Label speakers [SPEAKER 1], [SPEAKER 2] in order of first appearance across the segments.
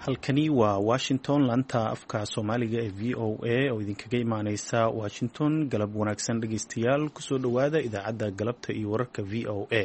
[SPEAKER 1] halkani waa washington laanta afka soomaaliga ee v o a oo idinkaga imaaneysa washington galab wanaagsan dhegeystayaal kusoo dhowaada idaacadda galabta iyo wararka v o a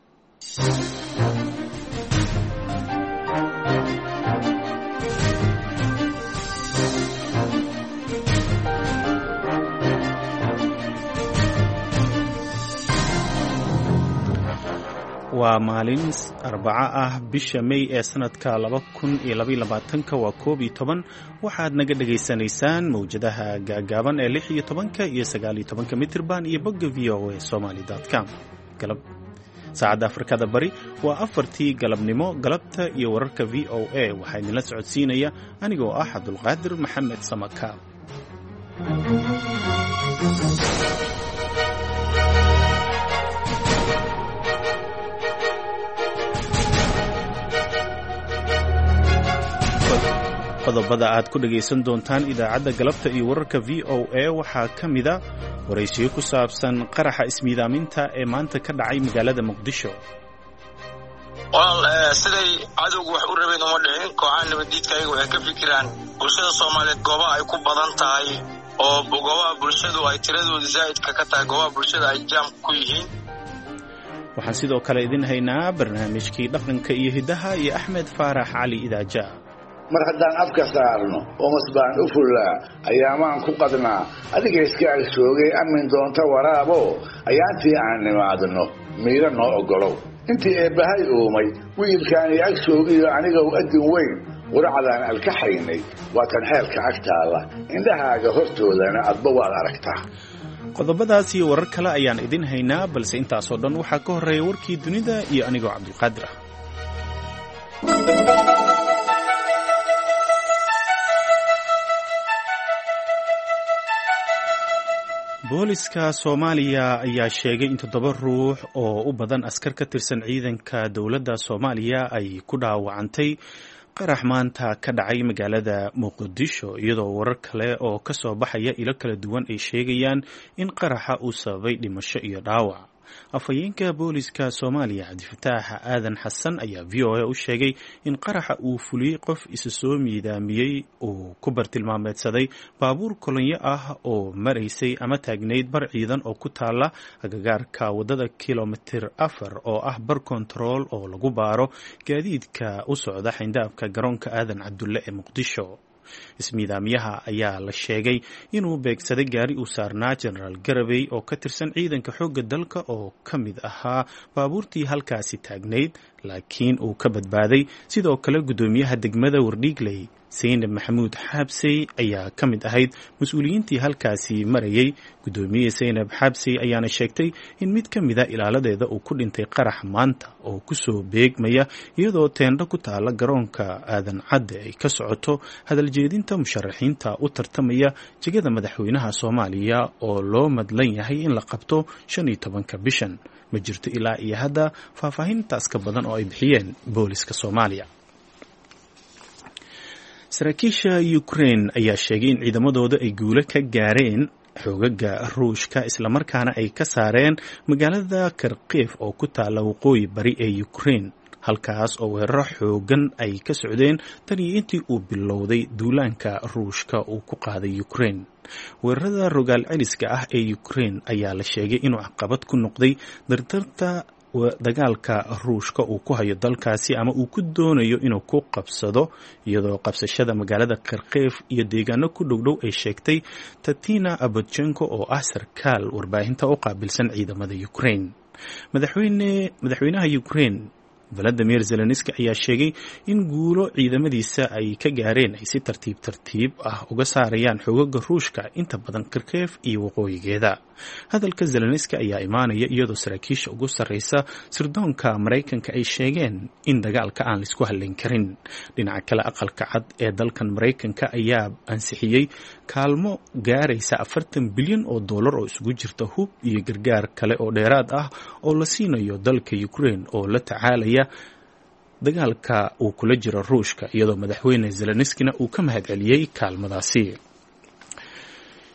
[SPEAKER 1] waa maalin arbaco ah bisha May ee sanadka 2022 waa 11 waxaad naga dhageysanaysaan mawjadaha gaagaaban ee 16 iyo 19 mitirban iyo bogga voasomali.com saacadda Afrikada Bari waa 4tii galabnimo galabta iyo wararka v o a waxaa idinla socodsiinaya anigoo ah Cabdulqaadir Maxamed Samaka. qodobada aad ku dhagaysan doontaan idaacadda galabta iyo wararka v o a waxaa ka mida waraysiyo ku saabsan qaraxa ismiidaaminta ee maanta ka dhacay magaalada Muqdisho.
[SPEAKER 2] siday cadowgu wax u rabeen uma dhicin kooxaha nabadiidkayga waxay ka fikiraan bulshada Soomaaliyeed goobaha ay ku badan tahay oo goobaha bulshadu ay tiradooda zaa'idka ka tahay goobaha bulshada ay jaam ku yihiin.
[SPEAKER 1] waxaan sidoo kale idin haynaa barnaamijkii dhaqanka iyo hidaha iyo Axmed Faarax Cali Idaaja.
[SPEAKER 3] mar haddaan afka saarno oo masbaan u fullaa ayaamaan ku qadnaa adiga iska agsoogay amin doonta waraabo ayaantii aan nimaadno miira noo ogolow intii eebbahay uumay wiilkaani agsoogiyo aniga u adin weyn quracdaan alkaxaynay waa tan xeelka agtaalla indhahaaga hortoodana adba waad aragtaa.
[SPEAKER 1] qodobadaas iyo warar kale ayaan idin haynaa balse intaasoo dhan waxaa ka horreeya warkii dunida iyo anigoo Cabdulqaadir ah. booliska Soomaaliya ayaa sheegay in 7 ruux oo u badan askar ka tirsan ciidanka dowladda Soomaaliya ay ku dhaawacantay qarax maanta ka dhacay magaalada Muqdisho iyadoo warar kale oo ka soo baxaya ilo kala duwan ay sheegayaan in qaraxa uu sababay dhimasho iyo dhaawac. afhayeenka booliska Soomaaliya Cabdifataax Aadan Xasan ayaa v o a u sheegay in qaraxa uu fuliyay qof isa soo miidaamiyay oo ku bartilmaameedsaday baabuur kolonyo ah oo maraysay ama taagnayd bar ciidan oo ku taala agagaarka wadada kilomitir 4 oo ah bar kontarool oo lagu baaro gaadiidka u socda xindaabka garoonka Aadan Cabdulle ee Muqdisho. ismiidaamiyaha ayaa la sheegay inuu beegsaday gaari uu saarnaa General Garabey oo ka tirsan ciidanka xoogga dalka oo ka mid ahaa baabuurtii halkaasi taagnayd laakiin uu ka badbaaday. sidoo kale gudoomiyaha degmada Wardhiigley Zeynab Maxamuud Xabsey ayaa ka mid ahayd mas-uuliyiintii halkaasi marayay. gudoomiye Zeynab Xabsey ayaana sheegtay in mid ka mida ilaaladeeda uu ku dhintay qarax maanta oo kusoo beegmaya iyadoo teendho ku taala garoonka Aadan Cadde ay ka socoto hadaljeedinta musharaxiinta u tartamaya jegada madaxweynaha Soomaaliya oo loo madlan yahay in la qabto 15 bishan. ma jirto ilaa iyo hadda faahfaahintaas ka badan oo ay bixiyeen booliska Soomaaliya. saraakiisha Ukraine ayaa sheegay in ciidamadooda ay guulo ka gaareen xoogaga Ruushka islamarkaana ay ka saareen magaalada Kharkiv oo ku taala waqooyi bari ee Ukraine halkaas oo weeraro xoogan ay ka socdeen tan iyo intii uu bilowday duulaanka Ruushka uu ku qaaday Ukraine. weerarada rogaal celiska ah ee Ukraine ayaa la sheegay inuu caqabad ku noqday dardarta dagaalka Ruushka uu ku hayo dalkaasi ama uu ku doonayo inuu ku qabsado iyadoo qabsashada magaalada Kharkiv iyo deegaano ku dhowdhow ay sheegtay Tatina Abodchenko oo ah sarkaal warbaahinta u qaabilsan ciidamada Ukraine. madaxweynaha Ukraine Volodymyr Zelensky ayaa sheegay in guulo ciidamadiisa ay ka gaareen ay si tartiib ah uga saarayaan xoogaga Ruushka inta badan Kharkiv iyo waqooyigeeda. hadalka Zelensky ayaa imaanaya iyadoo saraakiisha ugu sarreysa sirdoonka Mareykanka ay sheegeen in dagaalka aan la isku halayn karin. dhinaca kale aqalka cad ee dalkan Mareykanka ayaa ansixiyay kaalmo gaaraysa $40 bilyan oo isugu jirta hub iyo gargaar kale oo dheeraad ah oo la siinayo dalka Ukraine oo la tacaalaya dagaalka uu kula jiro Ruushka iyadoo madaxweyne Zelenskyna uu ka mahadceliyay kaalmadaasi.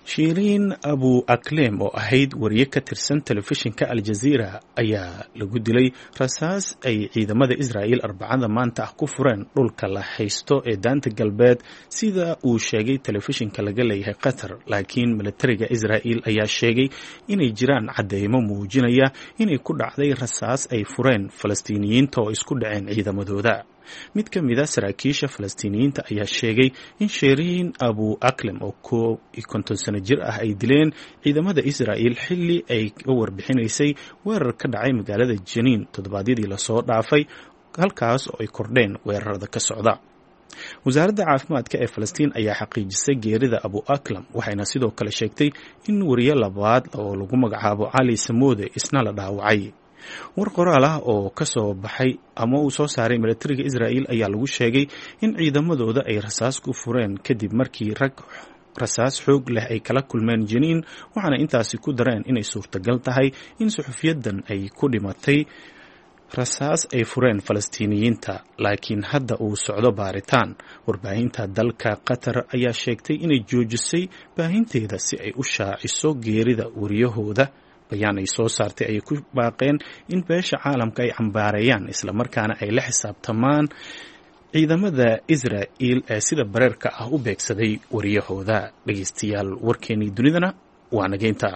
[SPEAKER 1] shiiriin abu aklem oo ahayd wariye ka tirsan telefishinka aljaziira ayaa lagu dilay rasaas ay ciidamada israa'iil arbacada maanta ah ku fureen dhulka la haysto ee daanta galbeed sida uu sheegay telefishinka laga leeyahay qatar laakiin militariga israa'iil ayaa sheegay inay jiraan cadeymo muujinaya inay ku dhacday rasaas ay fureen falastiiniyiinta oo isku dhaceen ciidamadooda mid ka mid a saraakiisha falastiiniyiinta ayaa sheegay in shiiriin abu aklem oo 50 sano jir ah ay dileen ciidamada israa'iil xilli ay ka warbixinaysay weerar ka dhacay magaalada janiin toddobaadyadii lasoo dhaafay halkaas oo ay kordheen weerarada ka socda wasaaradda caafimaadka ee falastiin ayaa xaqiijisay geerida abu aklem waxayna sidoo kale sheegtay in wariye labaad oo lagu magacaabo cali samoode isna la dhaawacay war qoraal ah oo ka soo baxay ama uu soo saaray militariga israa'iil ayaa lagu sheegay in ciidamadooda ay rasaas ku fureen kadib markii rag rasaas xoog leh ay kala kulmeen janiin waxaana intaasi ku dareen inay suurtagal tahay in suxufiyadan ay ku dhimatay rasaas ay fureen falastiiniyiinta laakiin hadda uu socdo baaritaan warbaahinta dalka qatar ayaa sheegtay inay joojisay baahinteeda si ay u shaaciso geerida wariyahooda bayaan ay soo saartay ayay ku baaqeen in beesha caalamka ay cambaareeyaan islamarkaana ay la xisaabtamaan ciidamada israa'iil ee sida bareerka ah u beegsaday wariyahooda dhegeystayaal warkeenii dunidana waa nageynta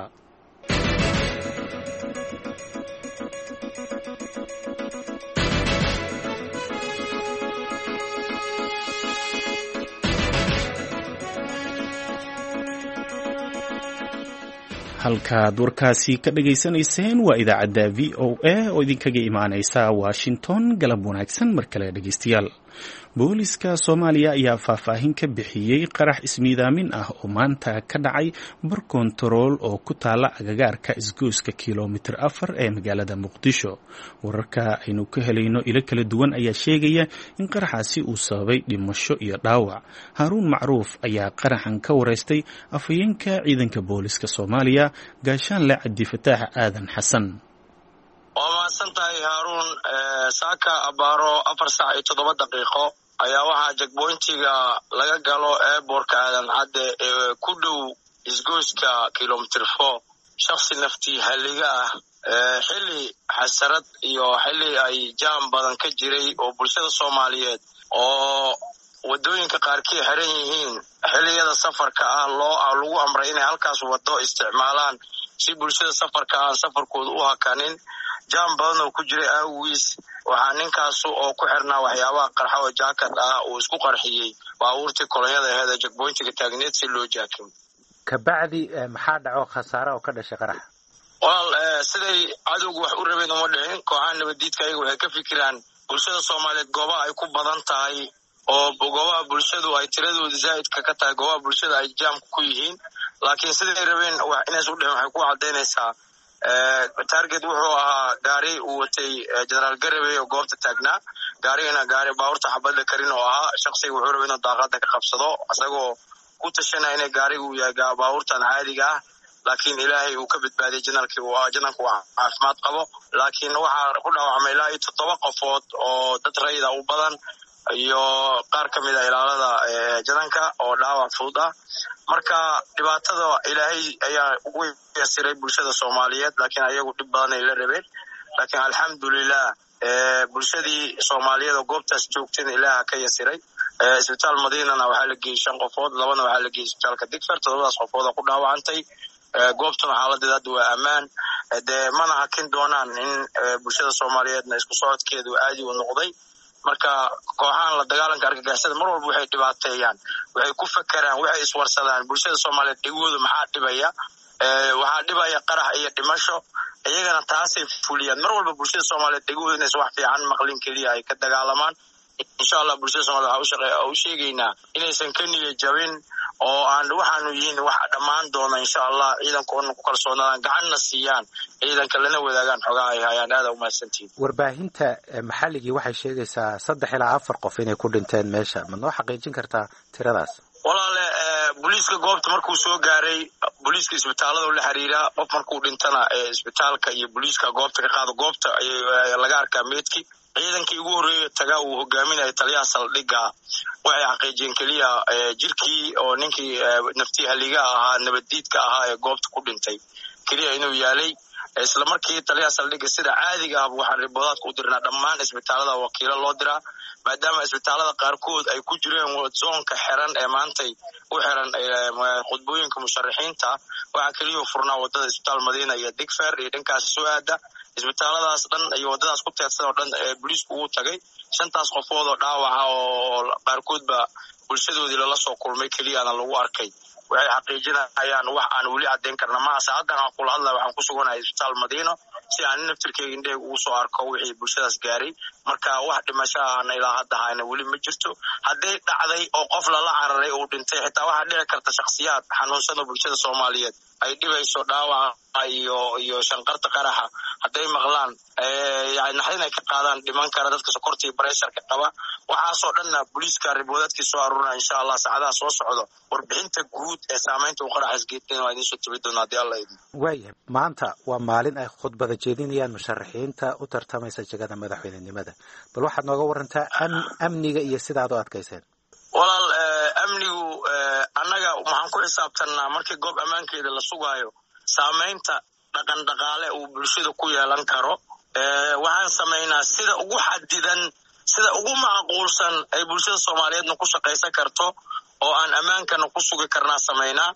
[SPEAKER 1] halkaad warkaasi ka dhageysanayseen waa idaacadda v o a oo idinkaga imaaneysa washington galab wanaagsan mar kale dhegeystayaal booliska soomaaliya ayaa faahfaahin ka bixiyey qarax ismiidaamin ah oo maanta ka dhacay bar kontarool oo ku taala agagaarka isgoyska kilomitir 4 ee magaalada muqdisho wararka aynu ka helayno ilo kala duwan ayaa sheegaya in qaraxaasi uu sababay dhimasho iyo dhaawac haaruun macruuf ayaa qaraxan ka wareystay afhayeenka ciidanka booliska soomaaliya gaashaanle cabdi fataax aadan xasan.
[SPEAKER 2] waa mahadsantahay haaruun. saaka abaaro 4:07 ayaa waxaa jagboyntiga laga galo eeboorka aadan cadde ee ku dhow isgoyska kilomitir 4 shakhsi naftii halliga ah xilli xasarad iyo xilli ay jaam badan ka jiray oo bulshada Soomaaliyeed oo wadooyinka qaarkii xiran yihiin xilliyada safarka ah lagu amray inay halkaas wado isticmaalaan si bulshada safarka aan safarkooda u hakanin jaam badan oo ku jiray awgiis waxaa ninkaas oo ku xirnaa waxyaabaha qarxa oo jaakad ah uu isku qarxiyay baabuurtii kolonyada ahayd ee jagboyntiga taagneed si loo jaakin
[SPEAKER 4] kabacdi maxaa dhaco khasaare oo ka dhashay qarax
[SPEAKER 2] siday cadowgu wax u rabeen uma dhicin kooxaha nabadiidka ayaga waxay ka fikiraan bulshada Soomaaliyeed goobaha ay ku badan tahay oo goobaha bulshadu ay tiradooda zaa'idka ka tahay goobaha bulshada ay jaam ku yihiin laakiin siday rabeen wax inay soo dhicin waxay ku cadeynaysaa target wuxuu ahaa gaari uu watay General Garabey oo goobta taagnaa gaarigana gaari baabuurta xabadda karin oo ahaa shakhsiga wuxuu rabay inuu daaqada ka qabsado asagoo ku tashanaya in gaarigu yahay baabuurtan caadiga ah laakiin ilaahay uu ka badbaadiyay janalkii uu jananku caafimaad qabo laakiin waxa ku dhaawacmay ilaa 7 qofood oo dad rayida u badan iyo qaar kamid ah ilaalada jananka oo dhaawac fudud ah marka dhibaatada ilaahay ayaa ugu yasiray bulshada Soomaaliyeed laakiin ayagu dhib badan ay la rabeen laakiin alxamdulillah bulshadii Soomaaliyeed oo goobtaas joogtay ilaaha ka yasiray isbitaal Madiinana waxaa la geeyay 5 qofood labana waxaa la geeyay isbitaalka Digfar 7 qofood oo ku dhaawacantay goobtuna xaaladeedu waa amaan mana hakin doonaan in bulshada Soomaaliyeedna isku socodkeedu aadi u noqday marka kooxahan la dagaalanka argagixisada mar walba waxay dhibaateeyaan waxay ku fakaraan waxay iswarsadaan bulshada Soomaaliyeed dhigooda maxaa dhibaya waxaa dhibaya qarax iyo dhimasho iyagana taasay fuliyaan mar walba bulshada Soomaaliyeed dhigooda inay wax fiican maqlin kaliya ay ka dagaalamaan insha Allah bulshada Soomaaliyeed waxa u sheegaynaa inaysan ka niyad jabin oo aan waxaanu yihiin wax dhamaan doona insha Allah ciidankoona ku kalsoonaan gacanna siiyaan ciidanka lana wadaagaan xogaha ay hayaan aad u mahadsantiin
[SPEAKER 4] warbaahinta maxalliga waxay sheegaysaa 3 ilaa 4 qof inay ku dhinteen meesha ma noo xaqiijin kartaa tiradaas
[SPEAKER 2] walaale booliiska goobta markuu soo gaaray booliiska isbitaalada la xiriira qof markuu dhintana isbitaalka iyo booliiska goobta ka qaado goobta laga arkaa meedki ciidankii ugu horreeyay tagaa uu hogaaminaya taliyaha saldhigga waxay xaqiijiyeen keliya jirkii oo ninkii naftii haliga ahaa nabaddiidka ahaa ee goobta ku dhintay keliya inuu yaalay isla markii taliyaha saldhigga sida caadiga ah waxaan riboodaadka u dirnaa dhammaan isbitaalada wakiilo loo diraa maadaama isbitaalada qaarkood ay ku jireen zoonka xiran ee maantay u xiran khudbooyinka musharaxiinta waxaa keliya furnaa wadada isbitaal Madiina iyo Digfaar iyo dhankaas soo aada isbitaaladaas dhan iyo wadadaas ku teedsan oo dhan booliisku uu tagay shantaas qofood oo dhaawaca oo qaarkoodba bulshadoodii lala soo kulmay keliyana lagu arkay waxay xaqiijinayaan wax aan weli caddeyn karna ma saacadan aan kula hadlay waxaan ku suganahay isbitaal Madiina si aan naftirkeyga indheeg ugu soo arko wixii bulshadaas gaaray marka wax dhimasho ah ilaa hadda hayna weli ma jirto hadday dhacday oo qof lala cararay oo dhintay xitaa waxa dhici karta shakhsiyaad xanuunsan oo bulshada Soomaaliyeed ay dhibayso dhaawaca iyo shanqarta qaraxa hadday maqlaan yani naxdin ay ka qaadaan dhiman kara dadka sokorta iyo pressure-ka qaba waxaasoo dhanna booliiska riboodaadkii soo aruurina insha Allah saacadaha soo socdo warbixinta guud ee saameynta uu qaraxas geedteen waa idin soo tabi doonaa hadii Allah idin
[SPEAKER 4] waaya maanta waa maalin ay khudbada jeedinayaan musharaxiinta u tartamaysa jagada madaxweynenimada bal waxaad nooga warantaa amniga iyo sidaad u adkayseen
[SPEAKER 2] walaal amnigu annaga waxaan ku xisaabtanaa markii goob ammaankeeda la sugaayo saameynta dhaqan dhaqaale uu bulshada ku yeelan karo waxaan sameynaa sida ugu xadidan sida ugu macquulsan ay bulshada Soomaaliyeedna ku shaqaysan karto oo aan ammaankana ku sugi karnaa sameynaa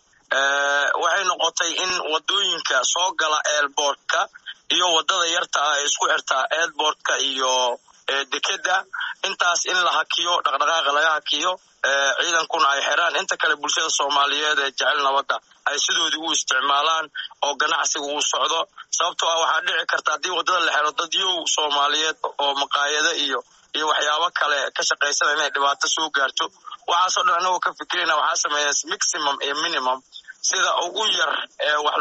[SPEAKER 2] waxay noqotay in wadooyinka soo gala airportka iyo wadada yarta ah ee isku xirta airportka iyo dekeda intaas in la hakiyo dhaqdhaqaaqa laga hakiyo ciidankuna ay xiraan inta kale bulshada Soomaaliyeed ee jecel nabadda ay sidoodii u isticmaalaan oo ganacsiga uu socdo sababtoo ah waxaa dhici karta haddii wadada la xiro dad yow Soomaaliyeed oo maqaayada iyo waxyaabo kale ka shaqaysanaya inay dhibaato soo gaarto waxaasoo dhan anagoo ka fikirayna waxaa sameeyaa maximum iyo minimum sida ugu yar wax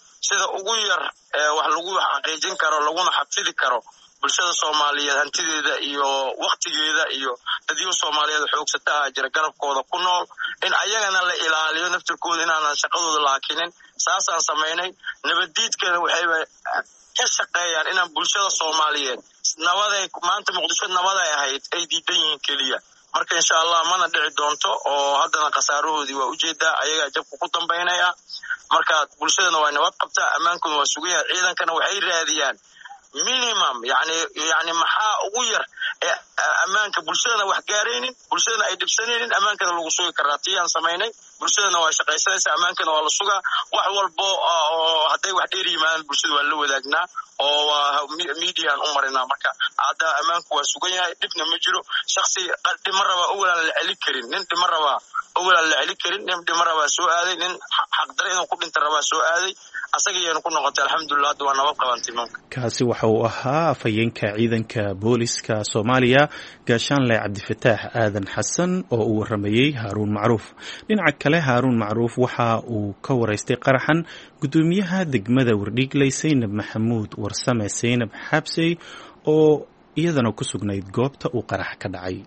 [SPEAKER 2] lagu xaqiijin karo laguna xafidi karo bulshada Soomaaliyeed hantideeda iyo waqtigeeda iyo dadyo Soomaaliyeed xoogsataha jira garabkooda ku nool in ayagana la ilaaliyo naftirkooda inaan shaqadooda laakinin saasaan sameynay nabadiidkana waxay ka shaqeeyaan inaan bulshada Soomaaliyeed nabaday maanta Muqdisho nabaday ahayd ay diidan yihiin kaliya marka insha Allah mana dhici doonto oo haddana qasaarahoodii waa ujeedaa ayaga jabku ku dambeynaya marka bulshadana waa nabad qabtaa ammaankuna waa sugaya ciidankana waxay raadiyaan minimum yani maxaa ugu yar ammaanka bulshadana wax gaaraynin bulshadana ay dhibsanaynin ammaankana lagu sugi karaa tiyaan samaynay bulshadana waa shaqaysanaysa ammaankana waa la sugaa wax walbo oo hadday wax dheer yimaadaan bulshada waa la wadaagnaa oo waa mediaan u marinaa marka hadda ammaanku waa sugan yahay dhibna ma jiro shakhsi dhima raba ogolaan la celin karin nin dhima raba ogolaan la celin karin nin dhima rabaa soo aaday nin xaqdare inuu ku dhinta rabaa soo aaday asaga iyana ku noqotay alxamdulillah hadda waa nabad qabantay maanka
[SPEAKER 1] kaasi waxa uu ahaa afhayeenka ciidanka booliska Soomaaliya gaashaanle Cabdifataax Aadan Xasan oo uu waramayay Haaruun Macruuf dhinaca kale Haaruun Macruuf waxa uu ka wareystay qaraxan gudoomiyaha degmada Wardhiigley Saynab Maxamuud Warsame Saynab Xabsey oo iyadana ku sugnayd goobta uu qarax ka dhacay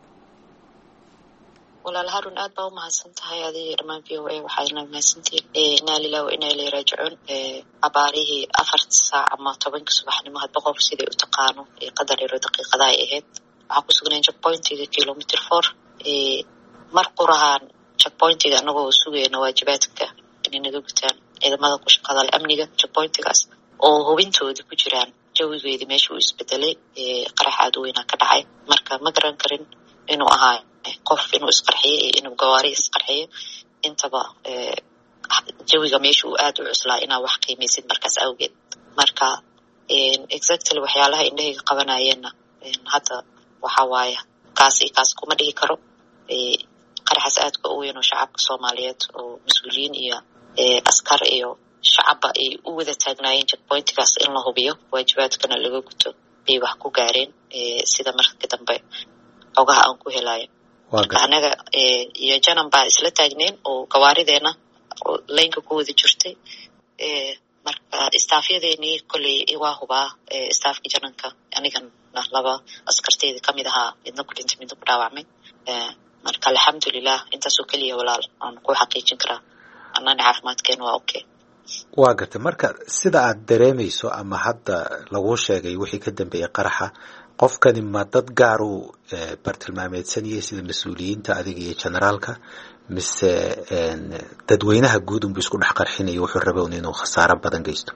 [SPEAKER 5] walaal Haaruun aad baa u mahadsantahay adiga dhammaan VOA waxaadna mahadsantihiin inaa lillahi wa inaa ilayhi raajicuun abaarihii 4 saac ama 10 subaxnimo hadba qof sidii u taqaano qadar yaro daqiiqada ay ahayd waxaan ku sugnay checkpointiga kilometer 4 mar qurahan checkpointiga anagoo sugayna waajibaadka inay naga gutaan ciidamada ku shaqada leh amniga checkpointigaas oo hubintooda ku jiraan jawigeedii meesha uu isbedelay qarax aad u weyn ka dhacay marka ma garan karin inuu ahaa qof inuu isqarxiyo iyo inuu gawaari isqarxiyo intaba jawiga meesha uu aad u cuslaa inaa wax qiimaysid markaas awgeed marka exactly waxyaalaha indhahayga qabanayeenna hadda waxa waaye kaas kuma dhihi karo qaraxaas aadka u weyn oo shacabka Soomaaliyeed oo mas'uuliyiin iyo askar iyo shacabba ay u wada taagnaayeen checkpointigaas in la hubiyo waajibaadkana laga guto bay wax ku gaareen sida markii dambe xogaha aan ku helayo anaga iyo janan baa isla taagneen oo gawaarideena oo laynka ku wada jirtay marka istaafyadeennii kolley waa hubaa istaafka jananka anigana 2 askarteeda kamid ahaa midna ku dhintay midna ku dhaawacmay marka alxamdulillah intaasoo keliya walaal aan ku xaqiijin karaa annana caafimaadkeena waa okay
[SPEAKER 4] waa gartay marka sida aad dareemayso ama hadda lagu sheegay wixii ka dambeeyay qaraxa qofkani ma dad gaar uu bartilmaameedsanayay sida mas-uuliyiinta adiga iyo generaalka mise dadweynaha guud unbu isku dhex qarxinaya wuxuu raba un inuu khasaaro badan geysto?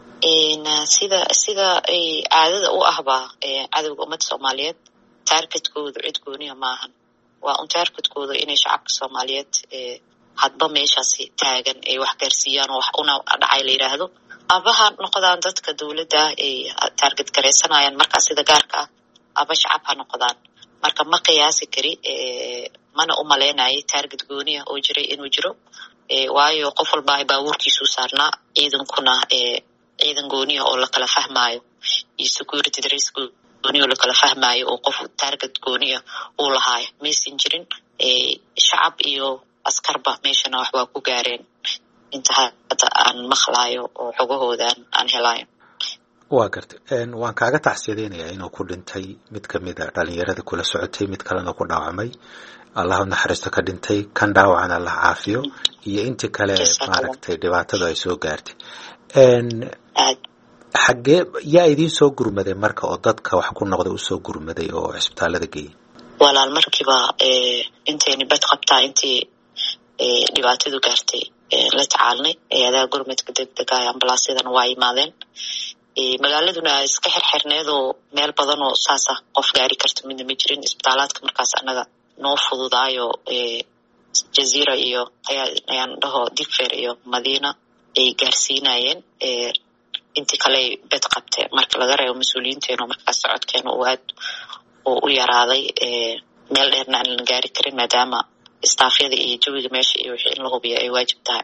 [SPEAKER 5] sida ay caadada u ahba cadowga ummadda soomaaliyeed taargetkoodu cid gooniya maahan. waa un taargetkooda inay shacabka soomaaliyeed hadba meeshaasi taagan ay wax gaarsiiyaan oo wax una dhacay la yidhaahdo, aba ha noqdaan dadka dowladda ay taarget garaysanayaan markaa sida gaarka ah, aba shacab ha noqdaan. marka ma qiyaasi kari, mana u maleynayo taarget gooniya oo jiray inuu jiro, waayo qof walba ay baabuurkiisu saarnaa, ciidankuna ciidan gooniya oo lakala fahmaayo iyo security dress gooniya oo lakala fahmaayo oo qof taarget gooniya uu lahaayo maysan jirin. shacab iyo askarba meeshana wax waa ku gaareen inta hadda aan maqlaayo oo xogahoodan aan helayo.
[SPEAKER 4] waa gartay. waan kaaga tacsiyadeynayaa inuu ku dhintay mid kamid a dhalinyarada kula socotay, mid kalena ku dhaawacmay. allah u naxariisto ka dhintay, kan dhaawacan allah caafiyo, iyo intii kale maaragtay dhibaatadu ay soo gaartay. xaggee yaa idiin soo gurmaday marka oo dadka wax ku noqda usoo gurmaday oo cisbitaalada geeyay?
[SPEAKER 5] walaal markiiba intayni bad qabtaa intii dhibaatadu gaartay la tacaalnay. hay-adaha gurmadka degdega ee ambalaasyadana waa yimaadeen. magaaladuna iska xirxirneed oo meel badan oo saasa qof gaari karta midna ma jirin. isbitaalaadka markaas anaga noo fududaayo jaziira iyo ayaan dhaho digfer iyo madiina ay gaarsiinayeen. intii kale bed qabteen marka laga reebo mas-uuliyiinteenu markaas socodkeena uu aad u yaraaday. meel dheerna aan la gaari karin maadaama istaafyada iyo jawiga meesha iyo wixii in la hubiyo ay waajib tahay.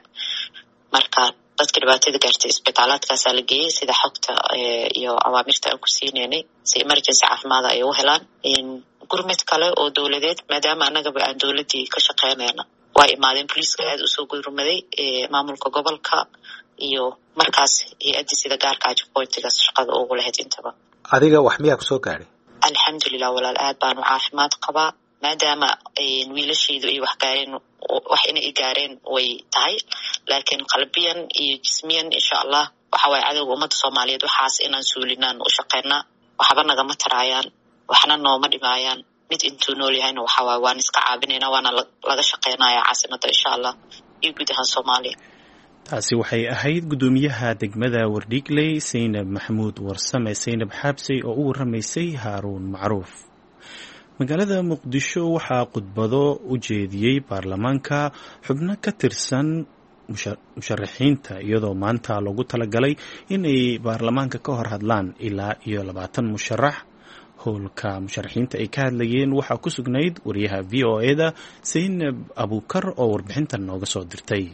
[SPEAKER 5] marka dadka dhibaatada gaartay isbitaalaadkaasaa la geeyey sida xogta iyo awaamirta aan ku siineynay si emergency caafimaada ay u helaan. gurmad kale oo dowladeed maadaama annagaba aan dowladdii ka shaqeynayna waa imaadeen. booliiska aad usoo gurmaday, maamulka gobolka iyo markaas hay-addii sida gaarka ajpointigaas shaqada ugu lahayd intaba.
[SPEAKER 4] adiga wax miyaa kusoo gaadhay?
[SPEAKER 5] alxamdulilah walaal, aad baanu caafimaad qabaa maadaama wiilashaydu ay wax gaareen. wax inay i gaareen way tahay, laakiin qalbiyan iyo jismiyan insha allah waxa waaye cadowga ummadda soomaaliyeed waxaas inaan suulinaan u shaqeynaa. waxba nagama taraayaan, waxna nooma dhimaayaan. mid intuu nool yahayna waxa waaye waan iska caabinaynaa, waana laga shaqeynaya caasimadda insha allah iyo guud ahaan soomaaliya.
[SPEAKER 1] taasi waxay ahayd guddoomiyaha degmada wardhiigley saynab maxamuud warsame saynab xaabsey oo u waramaysay haaruun macruuf. magaalada muqdisho waxaa khudbado u jeediyey baarlamaanka xubno ka tirsan musharaxiinta, iyadoo maanta loogu talagalay inay baarlamaanka ka hor hadlaan ilaa iyo 20 musharax. howlka musharaxiinta ay ka hadlayeen waxaa ku sugnayd wariyaha v o e da saynab abuukar oo warbixintan nooga soo dirtay.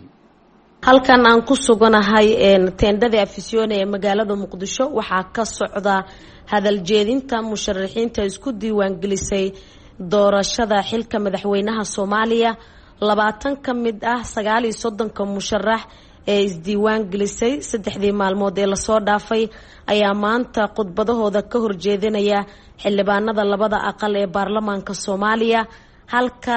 [SPEAKER 6] halkan aan ku suganahay teendhada afisyoone ee magaalada muqdisho waxaa ka socda hadal jeedinta musharaxiinta isku diiwaangelisay doorashada xilka madaxweynaha Soomaaliya. 20 ka mid ah 39 musharax ee isdiiwaangelisay 3 maalmood ee lasoo dhaafay ayaa maanta khudbadahooda ka horjeedinaya xildhibaanada labada aqal ee baarlamaanka Soomaaliya, halka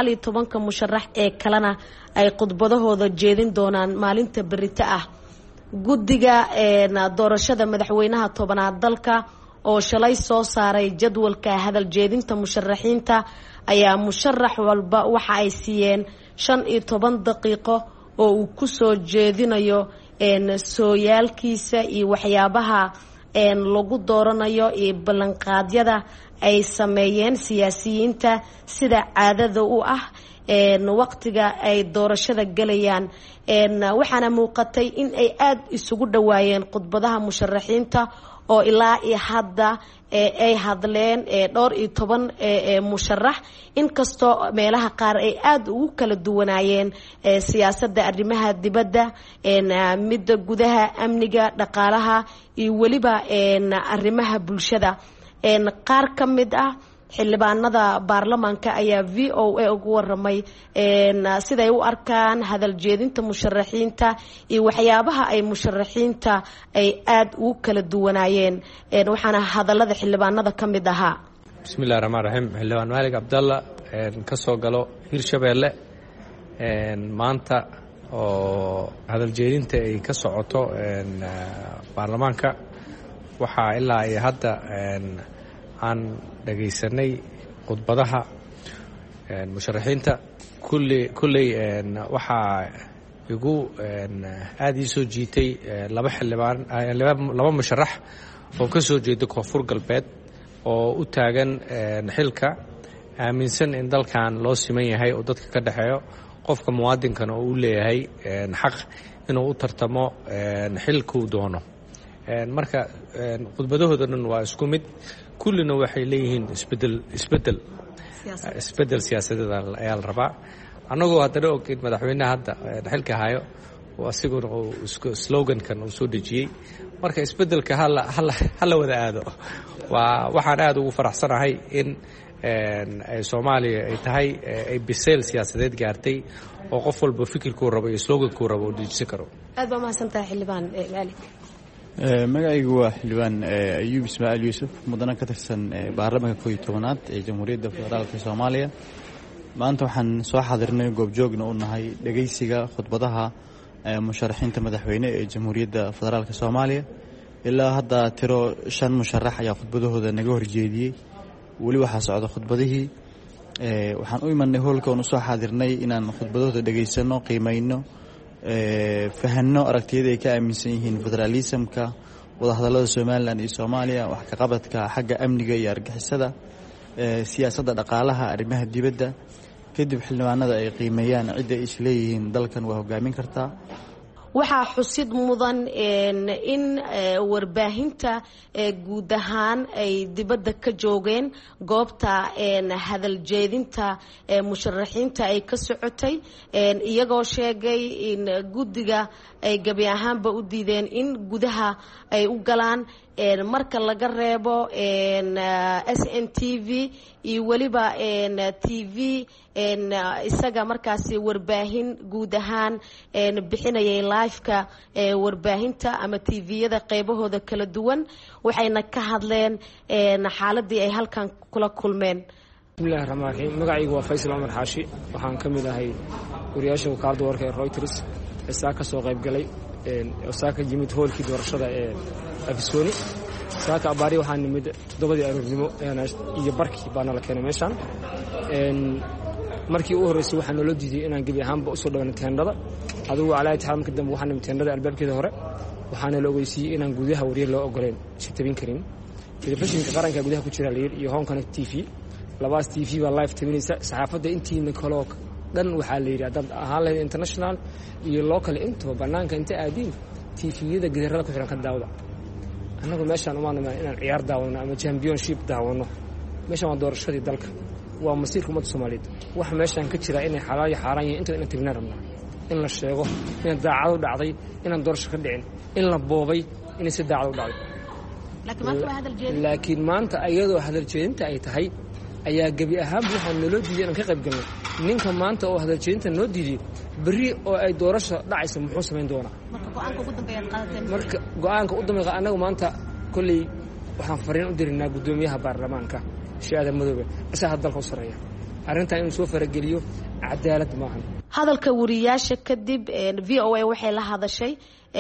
[SPEAKER 6] 19 musharax ee kalena ay khudbadahooda jeedin doonaan maalinta berito ah. guddiga doorashada madaxweynaha tobanaad dalka oo shalay soo saaray jadwalka hadal jeedinta musharaxiinta ayaa musharax walba waxa ay siiyeen 15 daqiiqo oo uu ku soo jeedinayo sooyaalkiisa iyo waxyaabaha lagu dooranayo iyo ballanqaadyada ay sameeyeen siyaasiyiinta sida caadada u ah waqtiga ay doorashada galayaan. waxaana muuqatay in ay aad isugu dhawaayeen khudbadaha musharaxiinta oo ilaa iyo hadda ay hadleen 12 musharax, inkastoo meelaha qaar ay aad ugu kala duwanaayeen siyaasadda arrimaha dibadda, midda gudaha, amniga, dhaqaalaha iyo weliba arrimaha bulshada. qaar ka mid ah xildhibaanada baarlamaanka ayaa v o a ugu waramay siday u arkaan hadal jeedinta musharaxiinta iyo waxyaabaha ay musharaxiinta ay aad ugu kala duwanaayeen. waxaana hadalada xildhibaanada ka mid ahaa:
[SPEAKER 7] bismillahi raxmaan raxiim. xildhibaan maalig cabdalla ka soo galo hirshabeelle. maanta oo hadal jeedinta ay ka socoto baarlamaanka waxaa ilaa iyo hadda aan dhagaysanay khudbadaha musharaxiinta kulley waxaa igu aada ii soo jiitay laba musharax oo ka soo jeeda koonfur galbeed oo u taagan xilka aaminsan in dalkan loo siman yahay oo dadka ka dhexeeyo qofka muwaadinkana oo u leeyahay xaq inuu u tartamo xilkuu doono marka khudbadahooda dhan waa isku mid kullina waxay leeyihiin isbedel siyaasadeed ayaa la rabaa annagoo haddana ogin madaxweyneha hadda xilka hayo asiguna uu slogankan uu soo dejiyey marka isbedelka hala wada aado waxaan aada ugu faraxsanahay in soomaaliya ay tahay ay biseyl siyaasadeed gaartay oo qof walba fikirkuu rabo iyo slogankuu rabo uu dejisan karo.
[SPEAKER 6] aad baa mahadsantahay xildhibaan maalik.
[SPEAKER 8] magacaygu waa xildhibaan ayuub ismaaciil yuusuf mudana ka tirsan baarlamaanka 11aad ee jamhuuriyadda federaalka soomaaliya. maanta waxaan soo xaadirnay goobjoogna u nahay dhegaysiga khudbadaha musharaxiinta madaxweyne ee jamhuuriyadda federaalka soomaaliya. ilaa hadda tiro 5 musharax ayaa khudbadahooda naga horjeediyey. weli waxaa socda khudbadihii. waxaan u imanay hoolka oon usoo xaadirnay inaan khudbadahooda dhegaysano, qiimayno, fahanno aragtiyada ay ka aaminsan yihiin federaalismka, wadahadallada somalilan iyo soomaaliya, wax ka qabadka xagga amniga iyo argixisada, siyaasadda dhaqaalaha, arrimaha dibadda. kadib xildhibaanada ay qiimeeyaan cidda ay isleeyihiin dalkan waa hogaamin kartaa.
[SPEAKER 6] waxaa xusid mudan in warbaahinta guud ahaan ay dibadda ka joogeen goobta hadal jeedinta musharaxiinta ay ka socotay, iyagoo sheegay in guddiga ay gebi ahaanba u diideen in gudaha ay u galaan marka laga reebo SNTV iyo weliba TV isaga markaasi warbaahin guud ahaan bixinayay liveka warbaahinta ama tviyada qaybahooda kala duwan. waxayna ka hadleen xaaladii ay halkan kula kulmeen.
[SPEAKER 9] bismillahi raxmaan raxiim. magacaygu waa faysal cumar xaashi. waxaan ka mid ahay wariyaasha wakaaladda warka ee Reuters ee saa ka soo qayb galay saa ka yimid hoolkii doorashada ee Afisoni. saaka abaari waxaan nimid 7 aroornimo iyo barkii baana la keenay meeshaan. markii u horeysay waxaan noo diiday inaan gebi ahaanba u soo dhawaano teendhada. adigu calaa taxaam ka dambe waxaan nimid teendhada albaabkeeda hore. waxaana la ogeysiyey inaan gudaha wariye loo ogoleen si tabin karin. telefishinka qaranka gudaha ku jira leer iyo Hong Kong TV labaas TV baa live tabinaysa. saxaafadda intiina kaloo dhan waxaa la yidhi dad ahaan lahayd international iyo local intaba banaanka inta aadiin TV-yada gidaarada ku xiran ka daawada. annagu meeshaan uma nimaan inaan ciyaar daawano ama championship daawano. meeshaan waa doorashadii dalka, waa masiirka ummadda Soomaaliyeed. waxa meeshaan ka jira inay xalaal iyo xaaraan yihiin inta tabinaan rabnaa in la sheego in daacad u dhacday, inaan doorasho ka dhicin, in la boobay, in si daacad u dhacday. laakiin maanta ayadoo hadal jeedinta ay tahay ayaa gebi ahaan waxaan naloo diiday inaan ka qayb galno. ninka maanta oo hadal jeedinta noo diiday berri oo ay doorasho dhacaysa muxuu samayn doonaa? marka go'aanka u dambeeya annagu maanta kolley waxaan fariin u dirinaa guddoomiyaha baarlamaanka Sheekh Madoobe isaga dalka u sareeya arrintan inuu soo farageliyo cadaalad maahan.
[SPEAKER 6] hadalka wariyaasha kadib VOA waxay la hadashay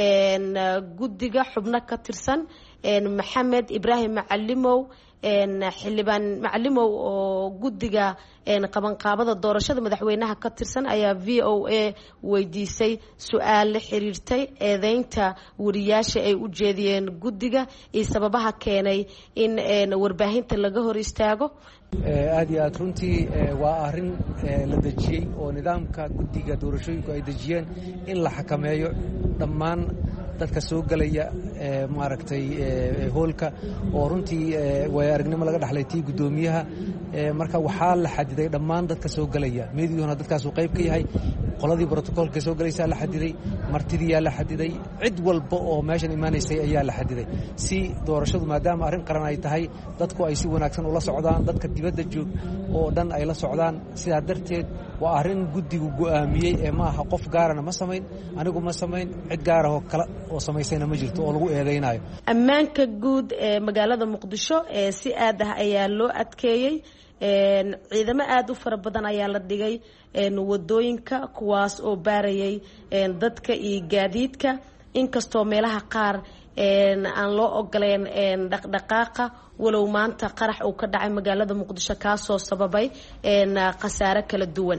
[SPEAKER 6] guddiga xubno ka tirsan Maxamed Ibraahim Macalimow xildhibaan Macalimow oo guddiga qabanqaabada doorashada madaxweynaha ka tirsan ayaa VOA weydiisay su'aal la xiriirtay eedeynta wariyaasha ay u jeediyeen guddiga iyo sababaha keenay in warbaahinta laga hor istaago.
[SPEAKER 10] aad iyo aad runtii waa arrin la dejiyey oo nidaamka guddiga doorashooyinku ay dejiyeen in la xakameeyo dhammaan dadka soo galaya maaragtay hoolka oo runtii way aragnimo laga dhaxlay tii guddoomiyaha. marka waxaa la xadiday dhammaan dadka soo galaya, meediyuhuna dadkaas uu qayb ka yahay. qoladii brotokoolka soo galaysaa la xadiday, martidiyaa la xadiday, cid walba oo meeshan imaanaysay ayaa la xadiday si doorashadu maadaama arrin qaran ay tahay dadku ay si wanaagsan ula socdaan, dadka dibadda joog oo dhan ay la socdaan. sidaa darteed waa arrin guddigu go'aamiyey ee ma aha qof gaarana ma samayn, anigu ma samayn, cid gaarahoo kale oo samaysayna ma jirto oo lagu eedaynayo.
[SPEAKER 6] ammaanka guud ee magaalada Muqdisho si aad ah ayaa loo adkeeyey. ciidamo aad u fara badan ayaa la dhigay wadooyinka kuwaas oo baarayay dadka iyo gaadiidka, inkastoo meelaha qaar aan loo ogoleen dhaqdhaqaaqa walow maanta qarax uu ka dhacay magaalada muqdisho kaasoo sababay khasaare kala duwan.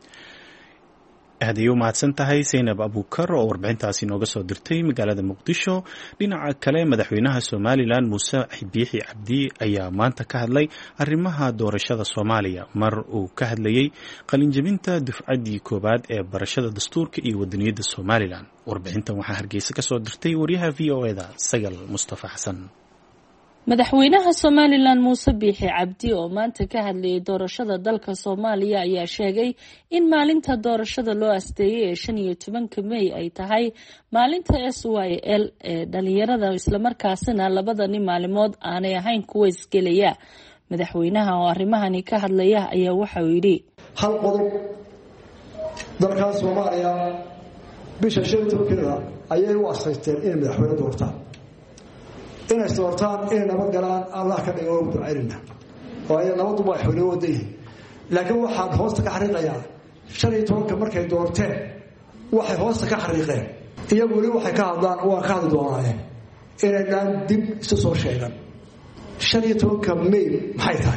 [SPEAKER 1] aad ayay u mahadsan tahay Zaynab Abuukar oo warbixintaasi nooga soo dirtay magaalada Muqdisho. dhinaca kale madaxweynaha Somaliland Muuse Biixi Cabdi ayaa maanta ka hadlay arrimaha doorashada Soomaaliya mar uu ka hadlayay qalinjabinta dufcadii koobaad ee barashada dastuurka iyo wadaniyadda Somaliland. warbixintan waxaa Hargeysa ka soo dirtay wariyaha VOA-da Sagal Mustafa Xasan.
[SPEAKER 11] madaxweynaha Somaliland Muuse Biixi Cabdi oo maanta ka hadlayay doorashada dalka Soomaaliya ayaa sheegay in maalinta doorashada loo asteeyay ee 15 May ay tahay maalinta SYL ee dhalinyarada isla markaasina labadani maalmood aanay ahayn kuwa isgelaya. madaxweynaha oo arrimahani ka hadlaya ayaa waxa uu yiri
[SPEAKER 12] hal qodob dalka Soomaaliya bisha 15 ayay u asteeyeen in madaxweyne doortaan inay doortaan inay nabad galaan Allah ka dhigo u duceynaa oo ay nabad u baaxweyne waday laakiin waxaan hoosta ka xariiqayaa 15 markay doorteen waxay hoosta ka xariiqeen iyagu wali waxay ka hadlaan oo ka hadli doonaan inay daan dib isu soo sheegan 15 May maxay tahay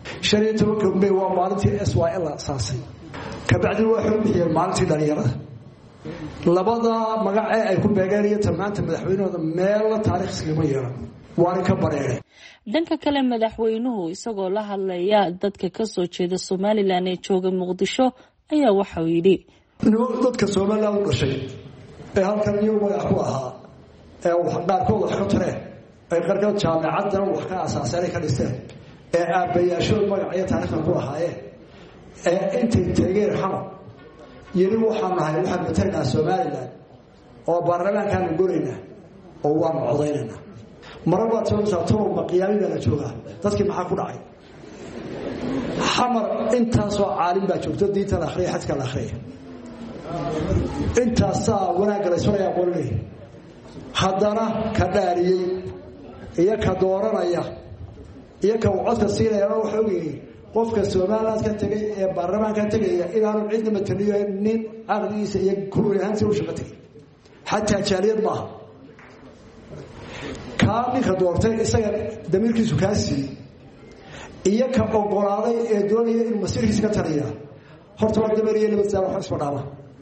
[SPEAKER 12] 15 May waa maalintii SYL asaasay ka bacdi waxay bixiyeen maalintii dhalinyarada labada magac ay ku beegaanayeen tamaanta madaxweynahooda meel taariikhsiga ma yeelan waan ka bareeray.
[SPEAKER 11] dhanka kale madaxweynuhu isagoo la hadlaya dadka ka soo jeeda Somaliland ee jooga Muqdisho ayaa waxa uu yiri
[SPEAKER 12] dadka Somaliland u dhashay ee halkan iyo magac ku ahaa ee wax qaarkood wax ka tareen ay qarqad jaamacadda wax ka aasaasanay ka dhiseen ee aabayaasho magac iyo taariikhda ku ahaayeen ee intay taageer xamo yiri waxaan nahay waxaan matalnaa Somaliland oo baarlamaankan go'ayna oo waan codeynaa maraba soo baqiyaamida la jooga dadkii maxaa ku dhacay xamar intaas oo caalim baa joogto diinta la akhriyo xadka la akhriyo intaas wanaag la soo yaqoonay haddana ka dhaariyay iyo ka dooranaya iyo ka codka siinaya waxa uu yiri qofka Soomaaliland ka tagay ee baarlamaanka tagay inaanu cidna mataliyo nin ardaygiisa iyo kuleeyahansi u shaqatay hatta jaaliyad ma kaani ka doortay isaga damiirkiisu kaasi iyo ka ogolaaday ee doonaya in masiirkiisa ka taliya horta waa dameeriye labada wax isma dhaama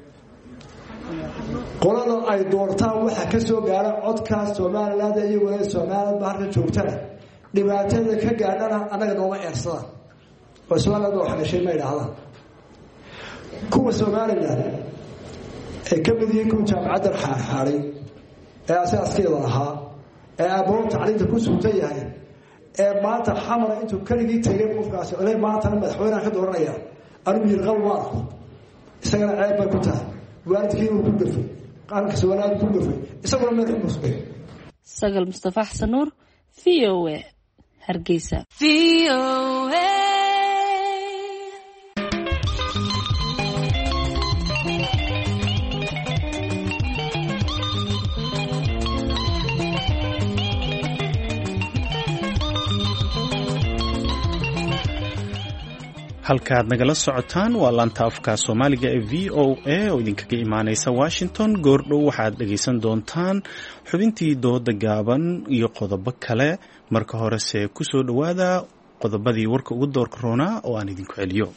[SPEAKER 12] qolada ay doortaan waxa ka soo gaara codka Soomaaliland iyo walaal Soomaaliland baarka joogtana dhibaatada ka gaadhana anaga nooma eersada Somaliland waxa la sheegay ilaaha kuwa Somaliland ee ka mid yihiin jaamacadda xaaray ee asaaskeeda ahaa ee aboon tacliinta ku sugtay yahay ee maanta xamar intuu kaligii tagay qofkaas oo maanta madaxweynaha ka dooranaya anu yirqal waarko isagana ceeb ku tahay waalidkii uu ku dhafay qaranka Somaliland ku dhafay isagoo meel xubusbay.
[SPEAKER 11] Sagal Mustafa Xasan Nuur VOA Hargeysa. VOA
[SPEAKER 1] halkaad nagala socotaan waa laanta afka Soomaaliga ee VOA oo idinkaga imaanaysa Washington. goordhow waxaad dhageysan doontaan xubintii dooda gaaban iyo qodobo kale. marka horese ku soo dhawaada qodobadii warka ugu doorka roona oo aan idinku celiyo.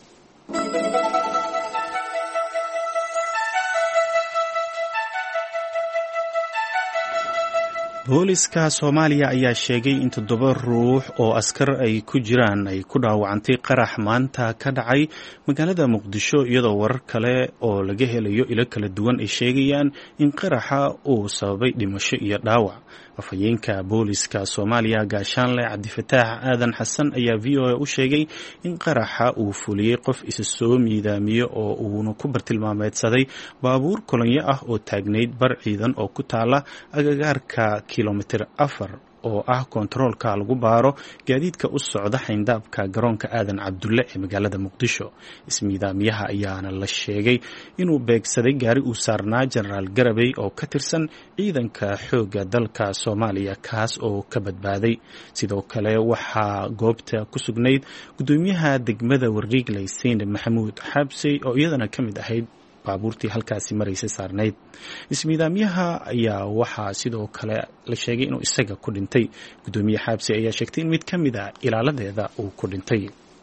[SPEAKER 1] booliska Soomaaliya ayaa sheegay in 7 ruux oo askar ay ku jiraan ay ku dhaawacantay qarax maanta ka dhacay magaalada Muqdisho iyadoo warar kale oo laga helayo ilo kala duwan ay sheegayaan in qaraxa uu sababay dhimasho iyo dhaawac. afhayeenka booliska Soomaaliya Gaashaanle Cabdifataax Aadan Xasan ayaa VOA u sheegay in qaraxa uu fuliyay qof isa soo miidaamiyo oo uu ku bartilmaameedsaday baabuur kolonyo ah oo taagneyd bar ciidan oo ku taala agagaarka kilomitir 4 oo ah kontaroolka lagu baaro gaadiidka u socda xayndaabka garoonka Aadan Cabdulle ee magaalada Muqdisho. ismiidaamiyaha ayaana la sheegay inuu beegsaday gaari uu saarnaa Generaal Garabey oo ka tirsan ciidanka xooga dalka Soomaaliya kaas oo ka badbaaday. sidoo kale waxaa goobta ku sugnayd gudoomiyaha degmada Warriigley Saynab Maxamuud Xabsi oo iyadana ka mid ahayd baabuurtii halkaasi maraysay saarnayd. ismiidaamyaha ayaa waxaa sidoo kale la sheegay inuu isaga ku dhintay. gudoomiye xaabsi ayaa sheegtay in mid ka mid a ilaaladeeda uu ku dhintay.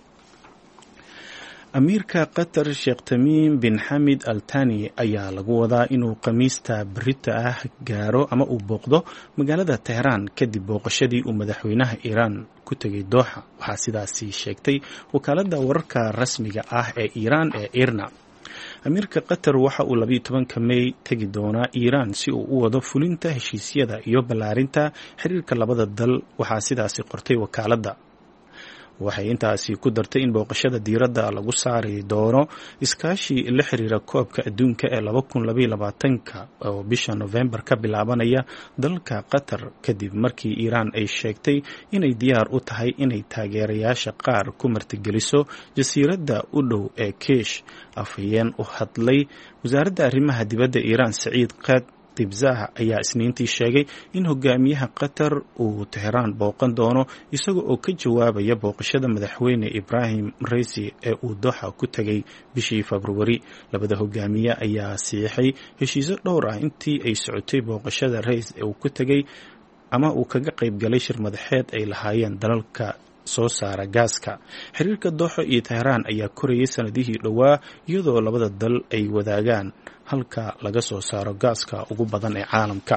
[SPEAKER 1] amiirka qatar sheekh tamiim bin xamid al tani ayaa lagu wadaa inuu khamiista berita ah gaaro ama uu booqdo magaalada tehraan kadib booqashadii uu madaxweynaha iiraan ku tegay dooxa. waxaa sidaasi sheegtay wakaaladda wararka rasmiga ah ee iiraan ee irna. amiirka qatar waxa uu 12 May tegi doonaa iiraan si uu u wado fulinta heshiisyada iyo ballaarinta xiriirka labada dal. waxaa sidaasi qortay wakaaladda. waxay intaasi ku dartay in booqashada diiradda lagu saari doono iskaashi la xiriira koobka adduunka ee 2022 oo bisha November ka bilaabanaya dalka Qatar kadib markii Iiraan ay sheegtay inay diyaar u tahay inay taageerayaasha qaar ku martigeliso jasiiradda u dhow ee Kesh. afhayeen u hadlay wasaaradda arrimaha dibadda Iiraan Saciid Tibzah ayaa isniintii sheegay in hogaamiyaha Qatar uu Tehraan booqan doono isaga oo ka jawaabaya booqashada madaxweyne Ibrahim Raisi ee uu Doha ku tagay bishii February. labada hogaamiye ayaa siixay heshiisyo dhowr ah intii ay socotay booqashada Raisi ee uu ku tagay ama uu kaga qayb galay shir madaxeed ay lahaayeen dalalka soo saara gaaska. xiriirka Doha iyo Tehraan ayaa korayay sanadihii dhowaa iyadoo labada dal ay wadaagaan halka laga soo saaro gaaska ugu badan ee caalamka.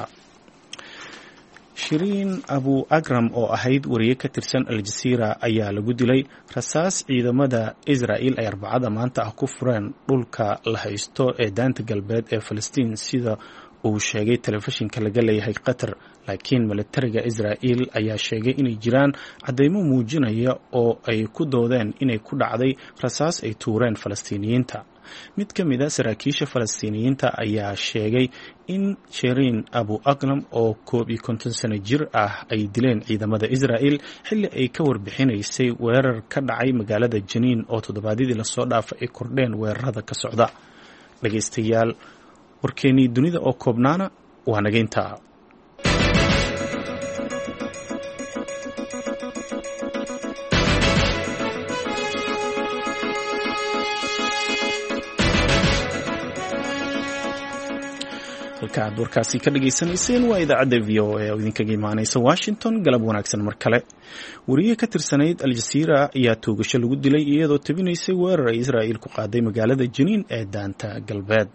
[SPEAKER 1] Shireen Abu Akram oo ahayd wariye ka tirsan Al Jazeera ayaa lagu dilay rasaas ciidamada Israel ay Arbacada maanta ah ku fureen dhulka la haysto ee daanta galbeed ee Falastiin sida uu sheegay telefishinka laga leeyahay Qatar. laakiin militariga Israel ayaa sheegay inay jiraan cadeymo muujinaya oo ay ku doodeen inay ku dhacday rasaas ay tuureen Falastiiniyiinta. mid ka mid ah saraakiisha Falastiiniyiinta ayaa sheegay in Shireen Abu Akram oo 51 sano jir ah ay dileen ciidamada Israel xilli ay ka warbixinaysay weerar ka dhacay magaalada Janiin oo toddobaadyadii la soo dhaafay ay kordheen weerarada ka socda. dhageystayaal warkeenii dunida oo koobnaana waa naga intaa. halka aad warkaasi ka dhageysanayseen waa idaacadda VOA oo idinkaga imaanaysa Washington. galab wanaagsan mar kale. wariye ka tirsanayd Al Jazeera ayaa toogasho lagu dilay iyadoo tabinaysay weerar ay Israel ku qaaday magaalada Janiin ee daanta galbeed.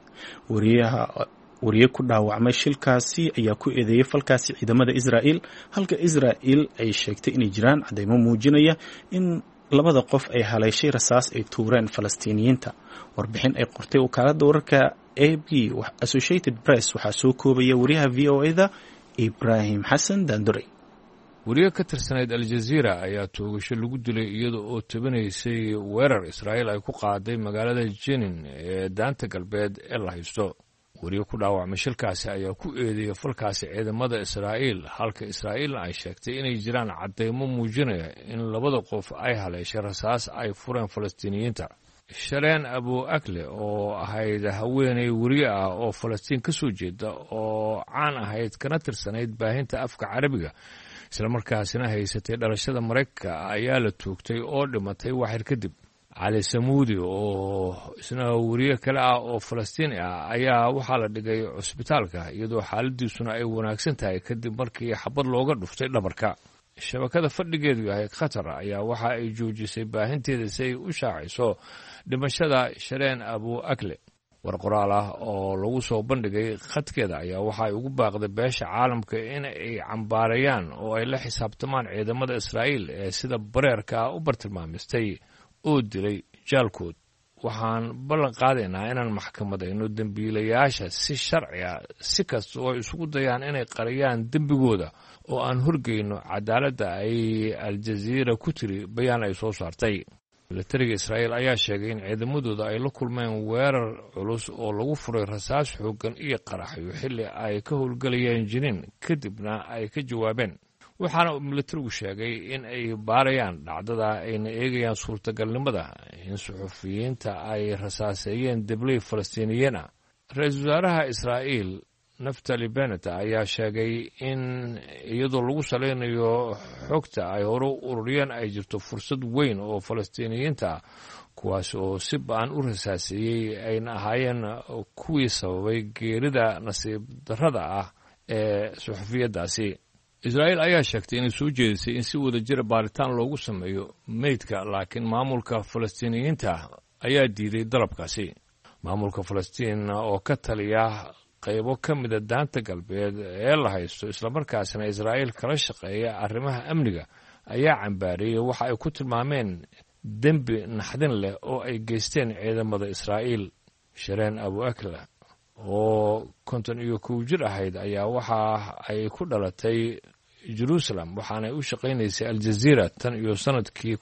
[SPEAKER 1] wariye ku dhaawacmay shilkaasi ayaa ku eedeeyay falkaasi ciidamada Israel halka Israel ay sheegtay inay jiraan cadeymo muujinaya in labada qof ay haleeshay rasaas ay tuureen Falastiiniyiinta. warbixin ay qortay wakaaladda wararka AB Associated Press waxaa soo koobaya wariyaha VOA-da Ibrahim Xasan Dandure.
[SPEAKER 13] wariye ka tirsanayd Al Jazeera ayaa toogasho lagu dilay iyada oo tabanaysay weerar Israel ay ku qaaday magaalada Janiin ee daanta galbeed ee la haysto. wariye ku dhaawacmay shilkaasi ayaa ku eedeeyay falkaasi ciidamada Israel halka Israel ay sheegtay inay jiraan cadeymo muujinaya in labada qof ay haleeshay rasaas ay fureen Falastiiniyiinta. Shireen Abu Akle oo ahayd haweeney wariye ah oo Falastiin ka soo jeeda oo caan ahayd kana tirsanayd baahinta afka Carabiga isla markaasina haysatay dhalashada Mareykanka ayaa la toogtay oo dhimatay waxyar kadib. Cali Samuudi oo isna wariye kale ah oo Falastiin ah ayaa waxaa la dhigay cusbitaalka iyadoo xaaladiisuna ay wanaagsan tahay kadib markii xabad looga dhuftay dhabarka. shabakada fadhigeedu yahay Qatar ayaa waxa ay joojisay baahinteeda si ay u shaaciso dhimashada Shireen Abu Akle. war qoraal ah oo lagu soo bandhigay khadkeeda ayaa waxa ay ugu baaqday beesha caalamka in ay cambaarayaan oo ay la xisaabtamaan ciidamada Israel ee sida bareerka u bartilmaamistay oo dilay jaalkood. waxaan ballan qaadaynaa inaan maxkamadayno dambiilayaasha si sharci ah si kasta oo isugu dayaan inay qariyaan dembigooda oo aan horgeyno cadaaladda ay Al Jazeera ku tiri bayaan ay soo saartay. militariga Israel ayaa sheegay in ciidamadooda ay la kulmeen weerar culus oo lagu furay rasaas xooggan iyo qaraxyo xilli ay ka howlgalayeen Janiin kadibna ay ka jawaabeen. waxaana militarigu sheegay in ay baarayaan dhacdada ayna eegayaan suurtagalnimada in suxufiyiinta ay rasaaseeyeen dabley Falastiiniyiin ah. ra-iisul wasaaraha Israel Naftali Bennett ayaa sheegay in iyadoo lagu saleynayo xogta ay hore ururiyeen ay jirto fursad weyn oo Falastiiniyiinta kuwaas oo si ba-an u rasaaseeyey ayna ahaayeen kuwii sababay geerida nasiib darrada ah ee suxufiyaddaasi. israa'iil ayaa sheegtay inay soo jeedisay in si wada jira baaritaan loogu sameeyo meydka, laakiin maamulka falastiiniyiinta ayaa diiday dalabkaasi. maamulka falastiin oo ka taliya qaybo ka mida daanta galbeed ee la haysto islamarkaasna israa'iil kala shaqeeya arrimaha amniga ayaa cambaariyey waxa ay ku tilmaameen dembi naxdin leh oo ay geysteen ciidamada israa'iil. shareen abu akla oo 51 jir ahayd ayaa waxa ay ku dhalatay jerusalem waxaanay u shaqaynaysay aljaziira tan iyo sanadkii